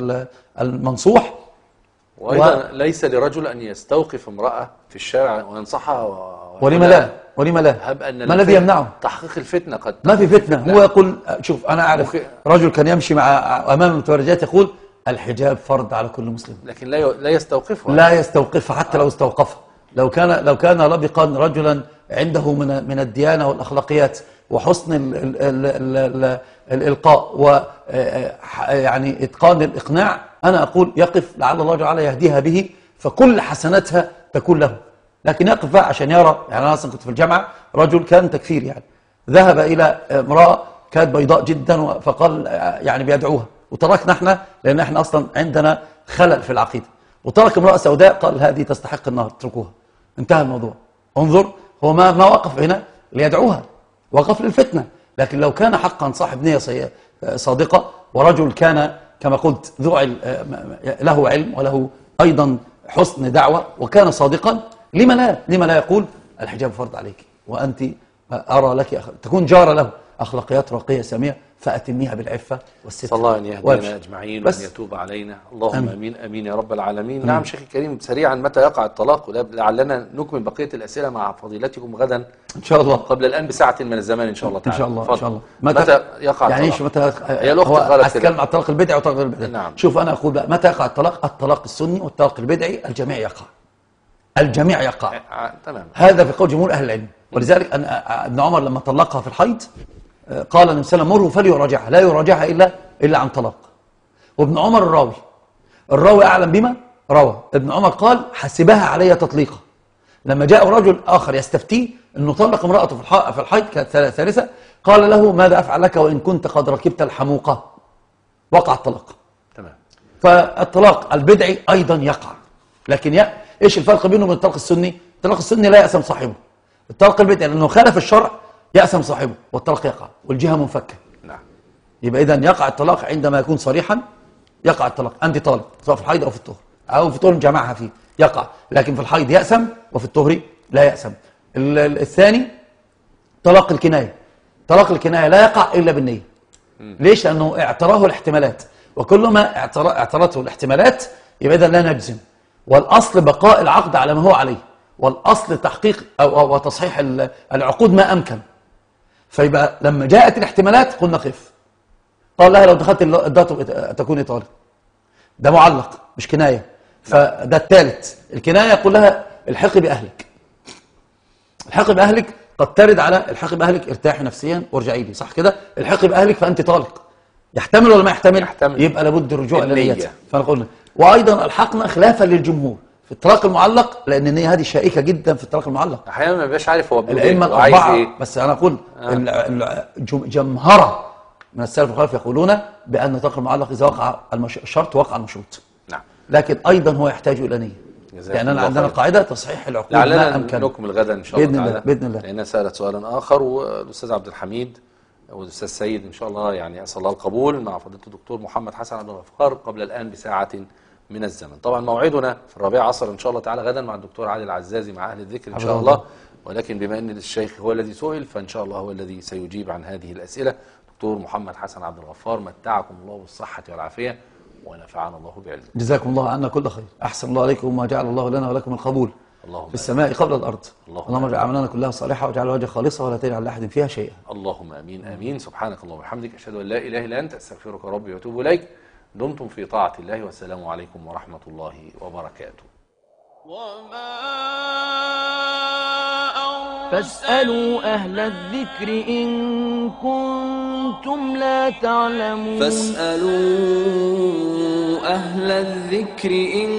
Speaker 5: المنصوح.
Speaker 4: وايضا و... ليس لرجل ان يستوقف امراه في الشارع وينصحها و...
Speaker 5: ولما لا ولما لا
Speaker 4: هب أن
Speaker 5: ما الذي يمنعه؟
Speaker 4: تحقيق الفتنه. قد
Speaker 5: ما في فتنه. هو يقول شوف انا اعرف رجل كان يمشي مع امام المتبرجات يقول الحجاب فرض على كل مسلم،
Speaker 4: لكن لا ي... لا يستوقفها
Speaker 5: لا يستوقفها حتى لو استوقفها. لو كان لو كان لبقا رجلا عنده من من الديانه والاخلاقيات وحسن ال ال ال ال ال الالقاء و يعني اتقان الاقناع، انا اقول يقف لعل الله تعالى يهديها به فكل حسناتها تكون له. لكن يقف بقى عشان يرى. يعني انا اصلا كنت في الجامعه رجل كان تكفير، يعني ذهب الى امراه كانت بيضاء جدا فقال يعني بيدعوها، وتركنا احنا لان احنا اصلا عندنا خلل في العقيده، وترك امراه سوداء قال هذه تستحق النار اتركوها. انتهى الموضوع. انظر هو ما ما وقف هنا ليدعوها، وقف للفتنه. لكن لو كان حقا صاحب نيه صادقه ورجل كان كما قلت ذو عل... له علم وله أيضا حسن دعوة وكان صادقا، لما لا لما لا يقول الحجاب فرض عليك وأنت أرى لك أخ... تكون جارة له أخلاقيات راقية سامية فأتميها بالعفة والستر.
Speaker 4: صلى الله أن يهدينا أجمعين وأن يتوب علينا، اللهم أمين أمين, أمين يا رب العالمين. أمين. نعم شيخ الكريم، سريعا متى يقع الطلاق؟ لعلنا نكمل بقية الأسئلة مع فضيلتكم غدا
Speaker 5: إن شاء الله
Speaker 4: قبل الآن بساعة من الزمان إن شاء الله تعالى.
Speaker 5: إن شاء الله
Speaker 4: فضل.
Speaker 5: إن شاء الله.
Speaker 4: متى, متى يقع
Speaker 5: يعني
Speaker 4: الطلاق؟
Speaker 5: متى
Speaker 4: هي الأخت قالت
Speaker 5: أتكلم عن الطلاق البدعي والطلاق غير البدعي.
Speaker 4: نعم.
Speaker 5: شوف أنا أقول بقى متى يقع الطلاق؟ الطلاق السني والطلاق البدعي الجميع يقع، الجميع يقع.
Speaker 4: آه. تمام.
Speaker 5: هذا في قول جمهور أهل العلم. ولذلك أن ابن عمر لما طلقها في الحيض قال النبي صلى الله عليه وسلم مره فليراجعها، لا يراجعها إلا إلا عن طلاق. وابن عمر الراوي الراوي أعلم بما روى. ابن عمر قال حسبها علي تطليقا. لما جاء رجل آخر يستفتيه أنه طلق امرأته في في الحيض كانت ثالثة، قال له ماذا أفعل لك وإن كنت قد ركبت الحموقة؟ وقع الطلاق.
Speaker 4: تمام.
Speaker 5: فالطلاق البدعي أيضا يقع، لكن يا إيش الفرق بينه وبين الطلاق السني؟ الطلاق السني لا يأثم صاحبه، الطلاق البدعي لأنه خالف الشرع يأثم صاحبه والطلاق يقع والجهة منفكة.
Speaker 4: نعم.
Speaker 5: يبقى إذن يقع الطلاق عندما يكون صريحا، يقع الطلاق أنت طالق سواء في الحيض أو في الطهر أو في الطهر جمعها فيه يقع، لكن في الحيض يأثم وفي الطهر لا يأثم. الثاني طلاق الكناية، طلاق الكناية لا يقع إلا بالنية. ليش؟ لأنه اعتراه الاحتمالات، وكل ما اعترته الاحتمالات يبقى إذن لا نجزم، والأصل بقاء العقد على ما هو عليه، والأصل تحقيق أو, أو تصحيح العقود ما أمكن. فيبقى لما جاءت الاحتمالات قلنا قف. قال لها لو دخلت الدار تكوني طالق، ده معلق مش كناية. فده الثالث الكناية يقول لها الحقي بأهلك، الحقي بأهلك قد ترد على الحقي بأهلك ارتاحي نفسيا وارجعي لي، صح كده؟ الحقي بأهلك فأنت طالق. يحتمل ولا ما يحتمل؟
Speaker 4: يحتمل.
Speaker 5: يبقى لابد الرجوع إلى نيته. فنقول وأيضا الحقنا خلافا للجمهور في الطلاق المعلق، لأن النية هذه شائكة جدا في الطلاق المعلق.
Speaker 4: أحيانا ما بيبقاش عارف هو بيقول
Speaker 5: الأئمة
Speaker 4: إيه
Speaker 5: الأربعة
Speaker 4: إيه.
Speaker 5: بس أنا أقول آه. جمهرة من السلف الخلف يقولون بأن الطلاق المعلق إذا وقع الشرط وقع المشروط.
Speaker 4: نعم.
Speaker 5: لكن أيضا هو يحتاج إلى نية، لأننا عندنا قاعدة تصحيح العقود ما أمكن.
Speaker 4: نكمل غدا إن شاء الله
Speaker 5: بإذن
Speaker 4: تعالى
Speaker 5: الله بإذن الله.
Speaker 4: لأنها سألت سؤالا آخر، والأستاذ عبد الحميد والأستاذ سيد إن شاء الله يعني أسأل الله القبول مع فضيلة الدكتور محمد حسن عبد الغفار قبل الآن بساعة من الزمن. طبعا موعدنا في الرابعة عصر إن شاء الله تعالى غدا مع الدكتور عادل العزازي مع أهل الذكر إن شاء الله، ولكن بما أن الشيخ هو الذي سئل فإن شاء الله هو الذي سيجيب عن هذه الأسئلة. دكتور محمد حسن عبد الغفار متعكم الله بالصحة والعافية ونفعنا الله بعلمه.
Speaker 5: جزاكم الله عنا كل خير، أحسن الله عليكم وجعل الله لنا ولكم القبول في السماء قبل الأرض. اللهم اجعل أعمالنا كلها صالحة واجعل وجهك خالصة ولا تجعل لأحد فيها شيئا.
Speaker 4: اللهم امين امين. سبحانك اللهم وبحمدك اشهد ان لا اله الا انت استغفرك ربي واتوب اليك. دمتم في طاعة الله والسلام عليكم ورحمة الله وبركاته.
Speaker 2: فاسألوا أهل الذكر إن كنتم لا تعلمون.
Speaker 1: فاسألوا أهل الذكر إن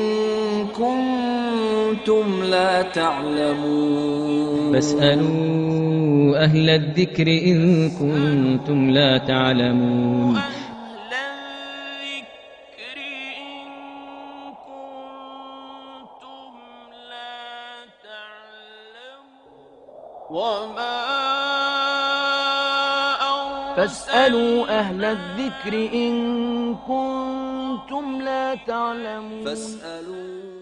Speaker 1: كنتم لا تعلمون.
Speaker 3: فاسألوا أهل الذكر إن كنتم لا تعلمون.
Speaker 2: وما فاسألوا أهل الذكر إن كنتم لا تعلمون.
Speaker 1: فاسألوا